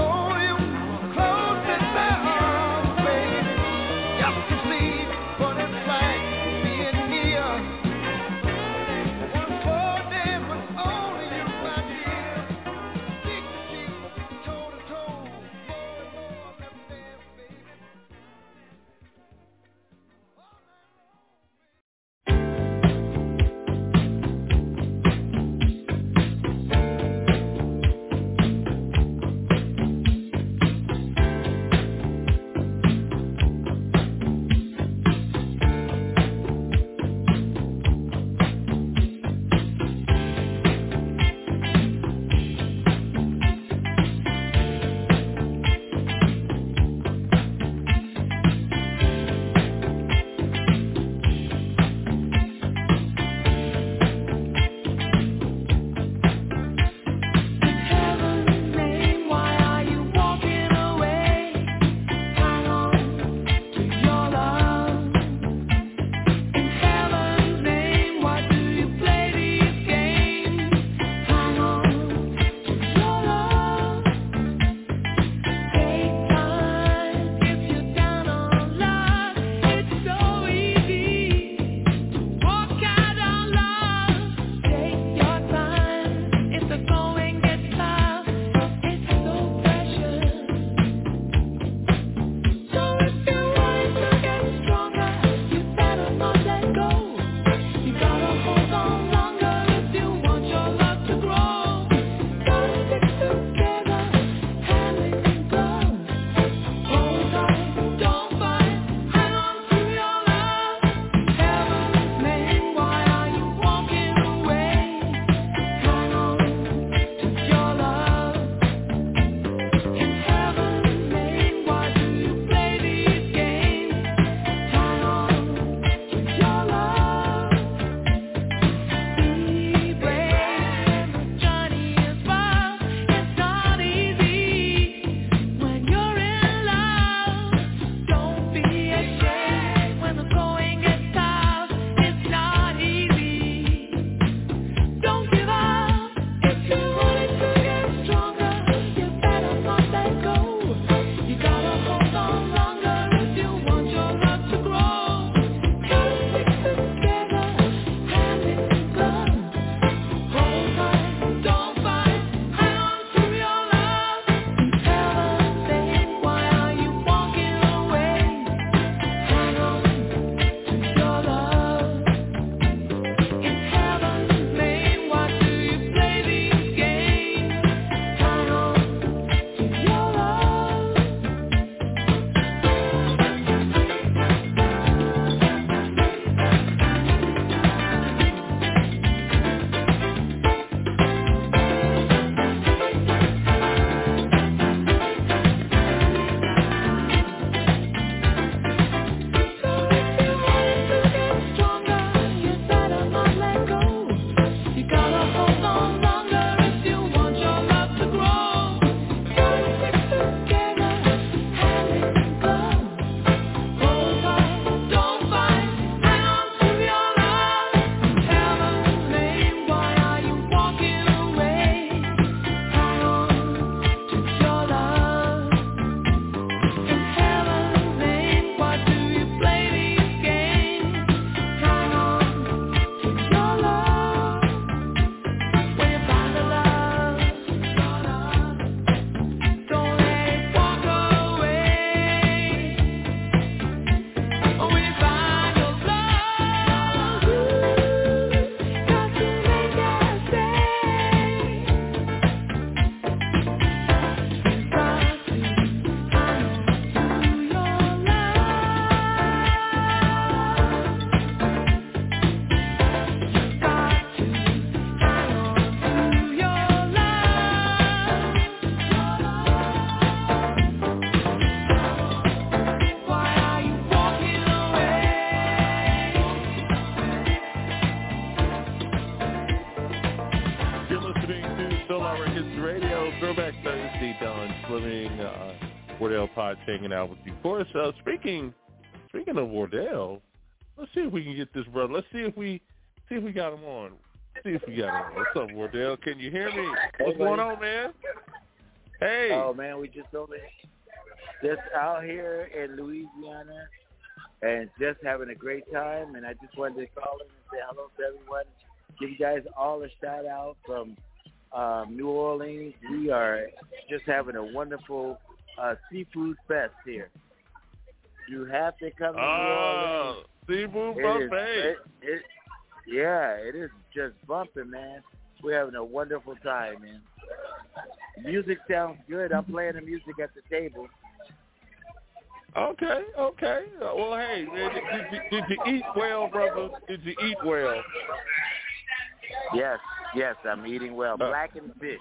Solar Records Radio, Throwback Thursday. Don Fleming, Wardell Potts hanging out with you. Of course, speaking of Wardell, let's see if we can get this brother. Let's see if we got him on. What's up, Wardell? Can you hear me? What's going on, man? Hey. Oh man, we just out here in Louisiana and just having a great time. And I just wanted to call in and say hello to everyone. Give you guys all a shout out from New Orleans. We are just having a wonderful seafood fest here. You have to come to New Orleans. Seafood buffet. It is just bumping, man. We're having a wonderful time, man. Music sounds good. I'm playing the music at the table. Okay. Well, hey, man, did you eat well, brother? Did you eat well? Yes, I'm eating well. Blackened fish.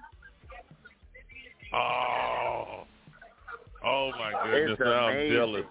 Oh my goodness, I'm jealous.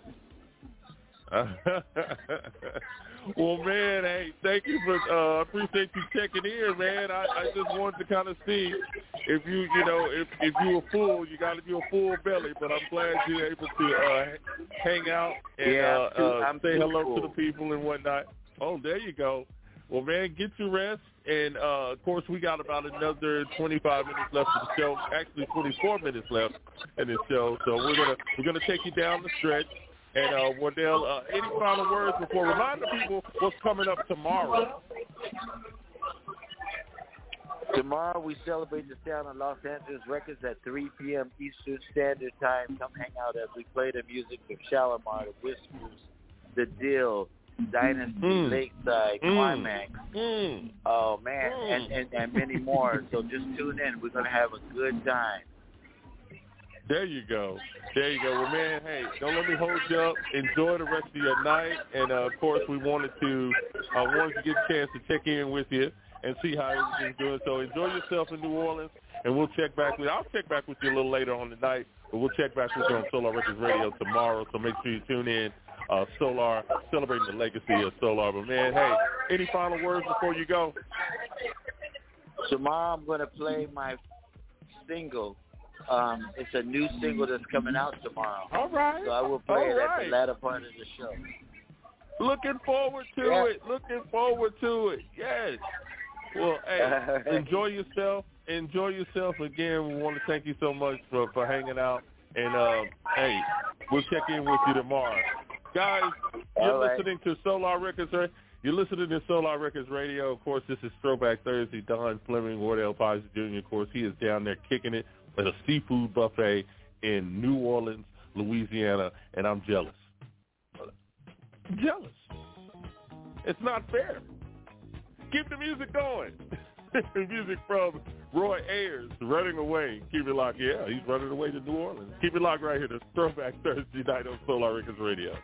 Well, man, hey, thank you for. I appreciate you checking in, man. I just wanted to kind of see if you were full. You got to be a full belly, but I'm glad you're able to hang out and say hello to the people and whatnot. Oh, there you go. Well, man, get your rest. And, of course, we got about another 25 minutes left of the show. Actually, 24 minutes left in the show. So we're gonna take you down the stretch. And, Wardell, any final words before reminding people what's coming up tomorrow? Tomorrow we celebrate the sound of Los Angeles Records at 3 p.m. Eastern Standard Time. Come hang out as we play the music of Shalimar, The Whispers, The Deal, Dynasty, Lakeside, Climax. Oh, man, and many more. So just tune in. We're going to have a good time. There you go. Well, man, hey, don't let me hold you up. Enjoy the rest of your night. And, of course, we wanted to get a chance to check in with you and see how everything's doing. So enjoy yourself in New Orleans, and I'll check back with you a little later on tonight, but we'll check back with you on Solar Records Radio tomorrow. So make sure you tune in. Solar, celebrating the legacy of Solar. But, man, hey, any final words before you go? Tomorrow I'm going to play my single. It's a new single that's coming out tomorrow. All right. So I will play it at the latter part of the show. Looking forward to it. Yes. Well, hey, enjoy yourself. Again, we want to thank you so much for hanging out. And, hey, we'll check in with you tomorrow. Guys, you're listening to Solar Records, right? You're listening to Solar Records Radio. Of course, this is Throwback Thursday. Don Fleming, Wardell Potts Jr., of course, he is down there kicking it at a seafood buffet in New Orleans, Louisiana, and I'm jealous. It's not fair. Keep the music going. Music from Roy Ayers, Running Away. Keep it locked. Yeah, he's running away to New Orleans. Keep it locked right here to Throwback Thursday night on Solar Records Radio.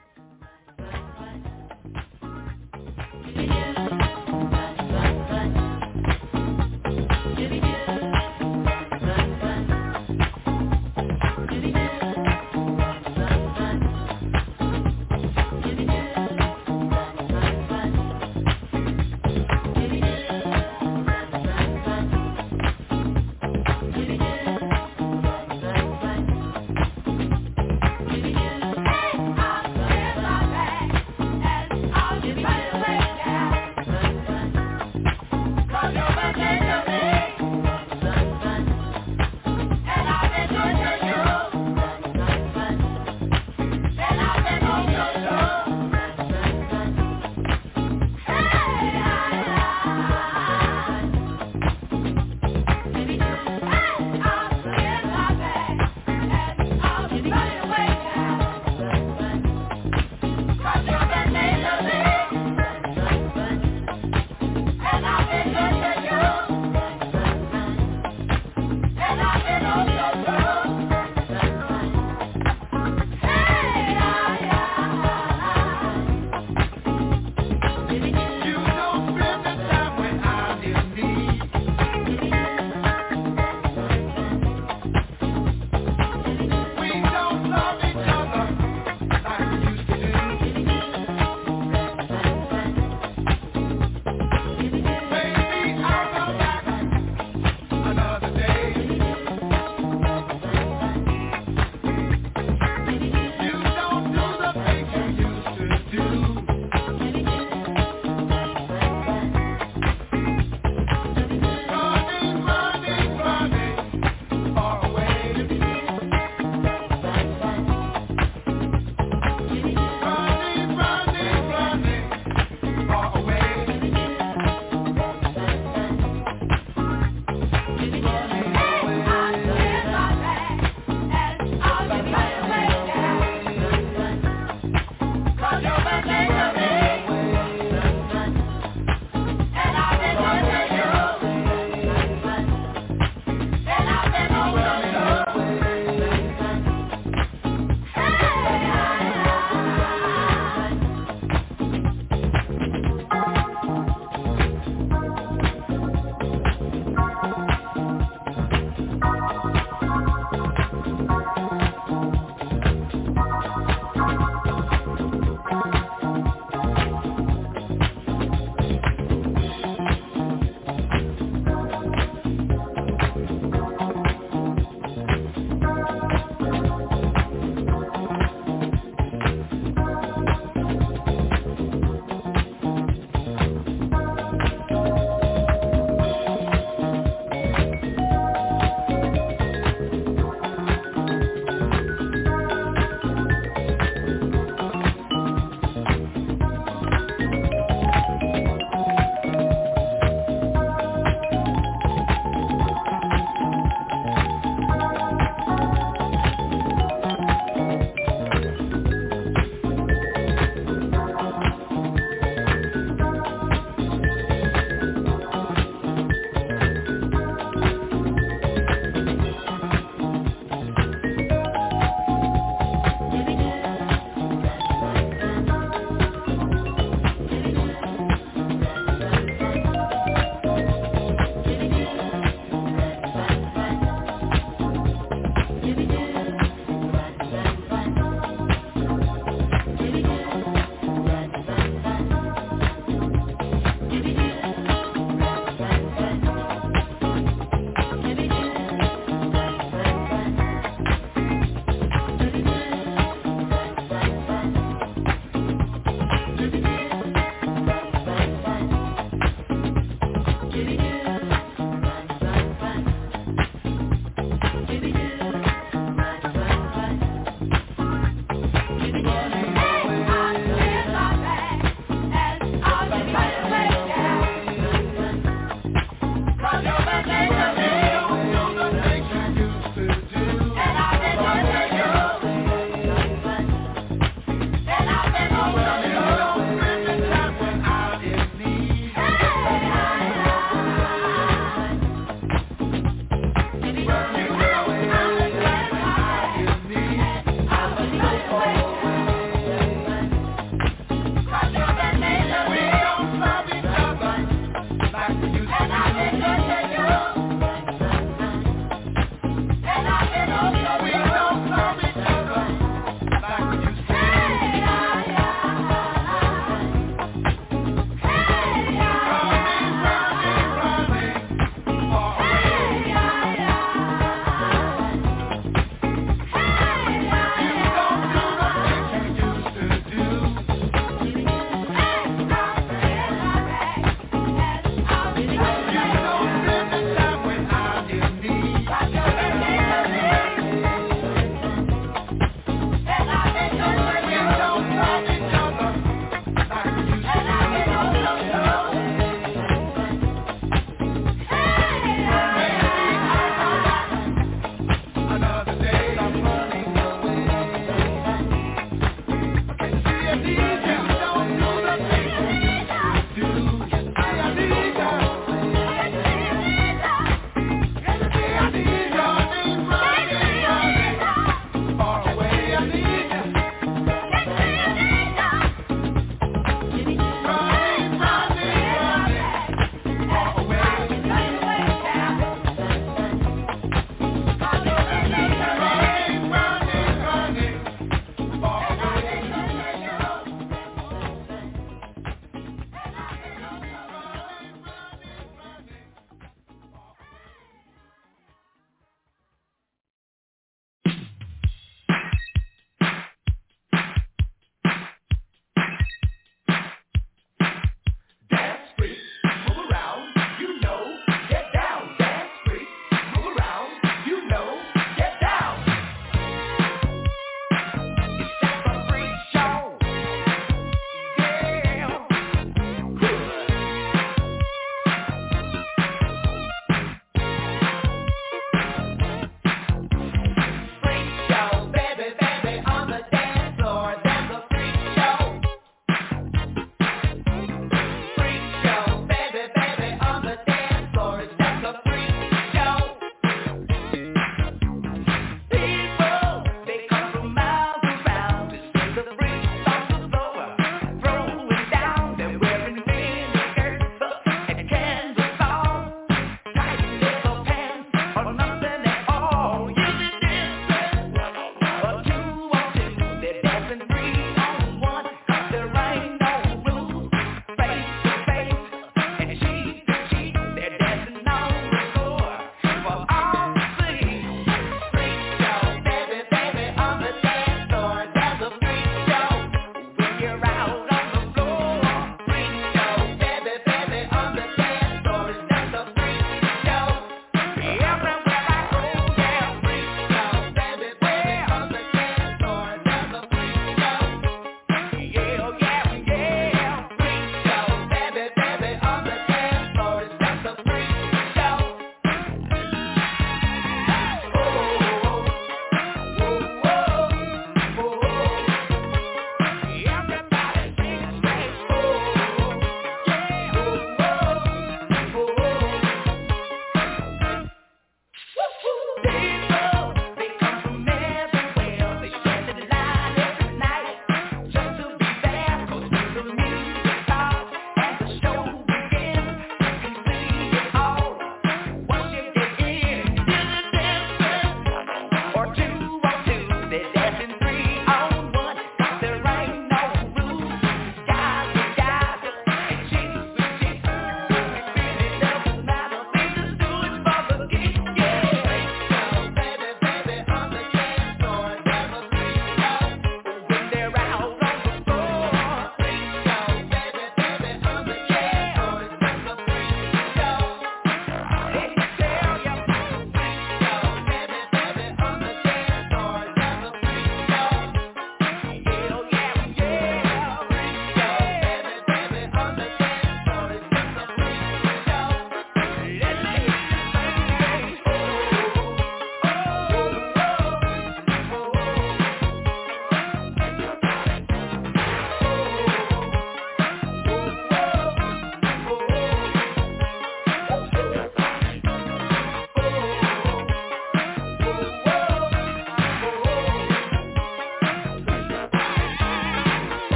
Hey,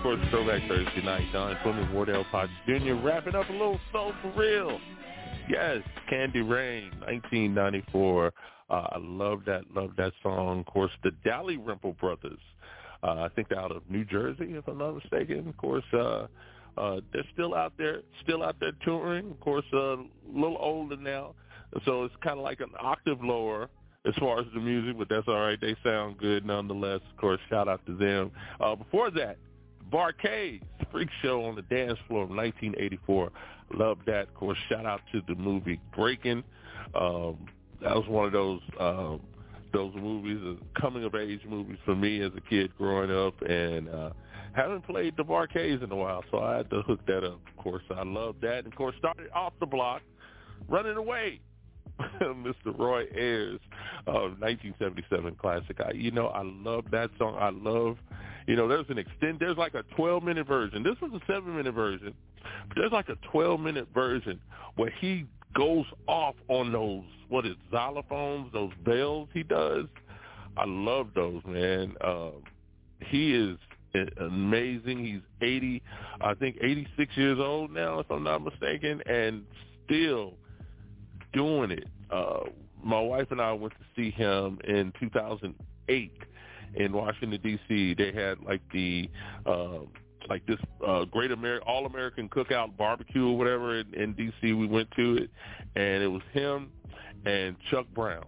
Of course, Throwback Thursday night. Don Fleming, Wardell Potts Jr. wrapping up a little soul for real. Yes, Candy Rain, 1994. I love that song. Of course, the Dalrymple Brothers. I think they're out of New Jersey, if I'm not mistaken. Of course, they're still out there touring. Of course, a little older now, so it's kind of like an octave lower as far as the music, but that's all right. They sound good nonetheless. Of course, shout out to them. Before that, Bar-Kays, Freak Show on the Dance Floor of 1984. Love that. Of course, shout out to the movie Breakin'. That was one of those movies, coming-of-age movies for me as a kid growing up, and haven't played the Bar-Kays in a while, so I had to hook that up. Of course, I love that. And, of course, started off the block, Running Away. Mr. Roy Ayers, 1977 classic. I love that song. I love, there's like a 12-minute version. This was a 7-minute version, but there's like a 12-minute version where he goes off on those, xylophones, those bells he does. I love those, man. He is amazing. He's 86 years old now, if I'm not mistaken, and still doing it. My wife and I went to see him in 2008 in Washington, D.C. They had this Great All-American Cookout barbecue or whatever in D.C. We went to it, and it was him and Chuck Brown.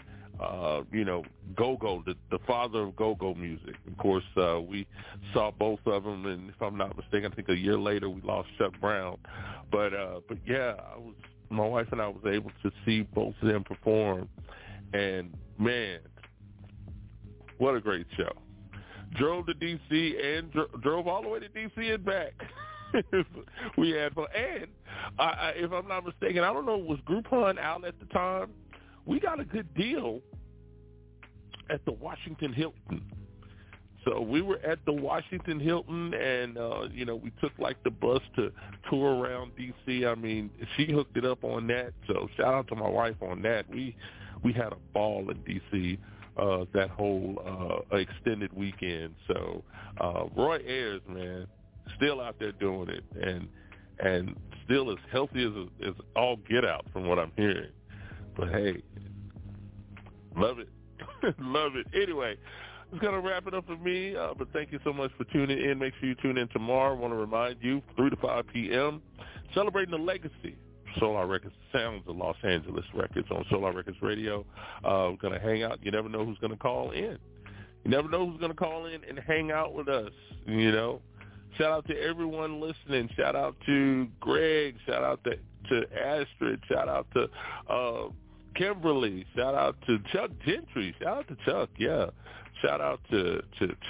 Go-Go, the father of go-go music. Of course, we saw both of them, and if I'm not mistaken, I think a year later we lost Chuck Brown. But yeah, my wife and I was able to see both of them perform, and man, what a great show. Drove to D.C. and drove all the way to D.C. and back. We had fun. And if I'm not mistaken, I don't know, was Groupon out at the time? We got a good deal at the Washington Hilton. So we were at the Washington Hilton, and, we took, the bus to tour around D.C. I mean, she hooked it up on that, so shout out to my wife on that. We had a ball in D.C. That whole extended weekend. So Roy Ayers, man, still out there doing it, and still as healthy as all get out from what I'm hearing. But, hey, love it. Love it. Anyway, it's going to wrap it up for me, but thank you so much for tuning in. Make sure you tune in tomorrow. I want to remind you, 3 to 5 p.m., celebrating the legacy of Solar Records, sounds of Los Angeles Records on Solar Records Radio. We're going to hang out. You never know who's going to call in. You never know who's going to call in and hang out with us, Shout out to everyone listening. Shout out to Greg. Shout out to Astrid. Shout out to Kimberly. Shout out to Chuck Gentry. Shout out to Chuck, yeah. Shout out to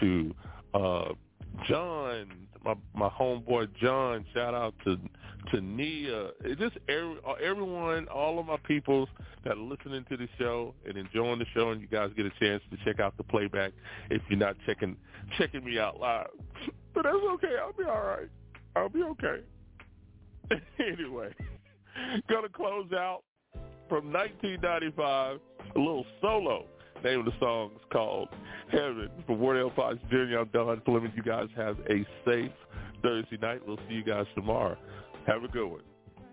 John, my homeboy John. Shout out to Nia. Just everyone, all of my peoples that are listening to the show and enjoying the show, and you guys get a chance to check out the playback if you're not checking me out live. But that's okay. I'll be all right. I'll be okay. Anyway, gonna close out from 1995, a little solo. Name of the song is called Heaven. For Wardell Potts Jr., I'm Don Fleming. You guys have a safe Thursday night. We'll see you guys tomorrow. Have a good one.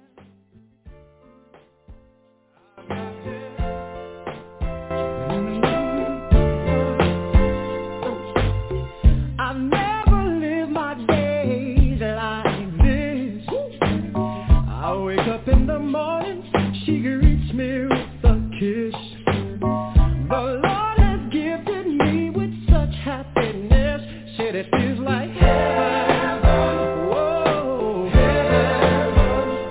I've never lived my days like this. I wake up in the morning, she greets me with a kiss. The Lord has gifted me with such happiness. Said it feels like heaven. Whoa, heaven.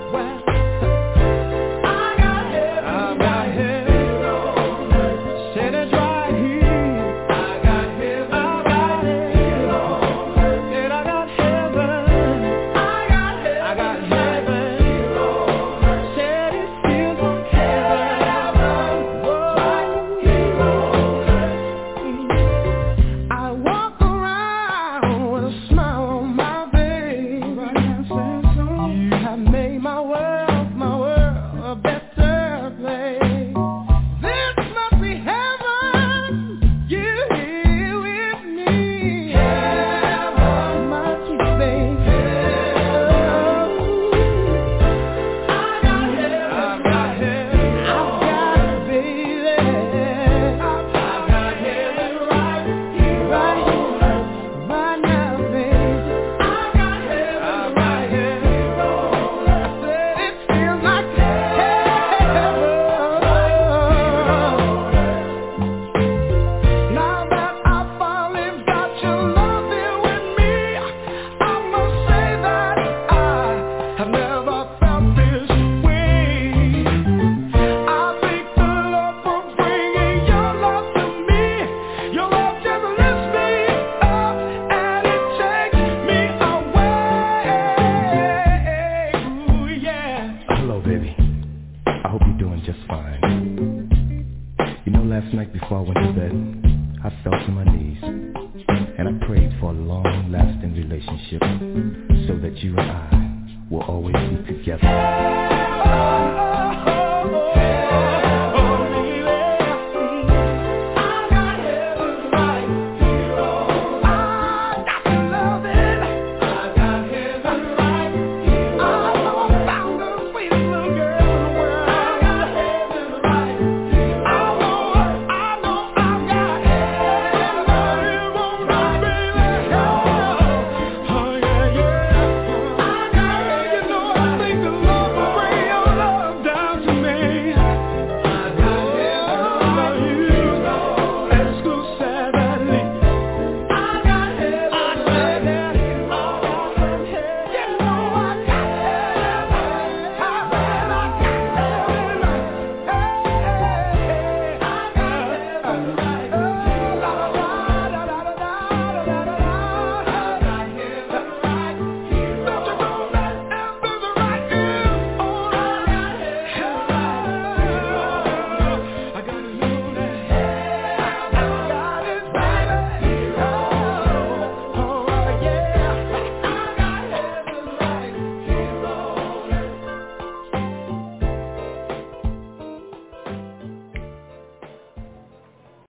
relationship so that you and I will always be together.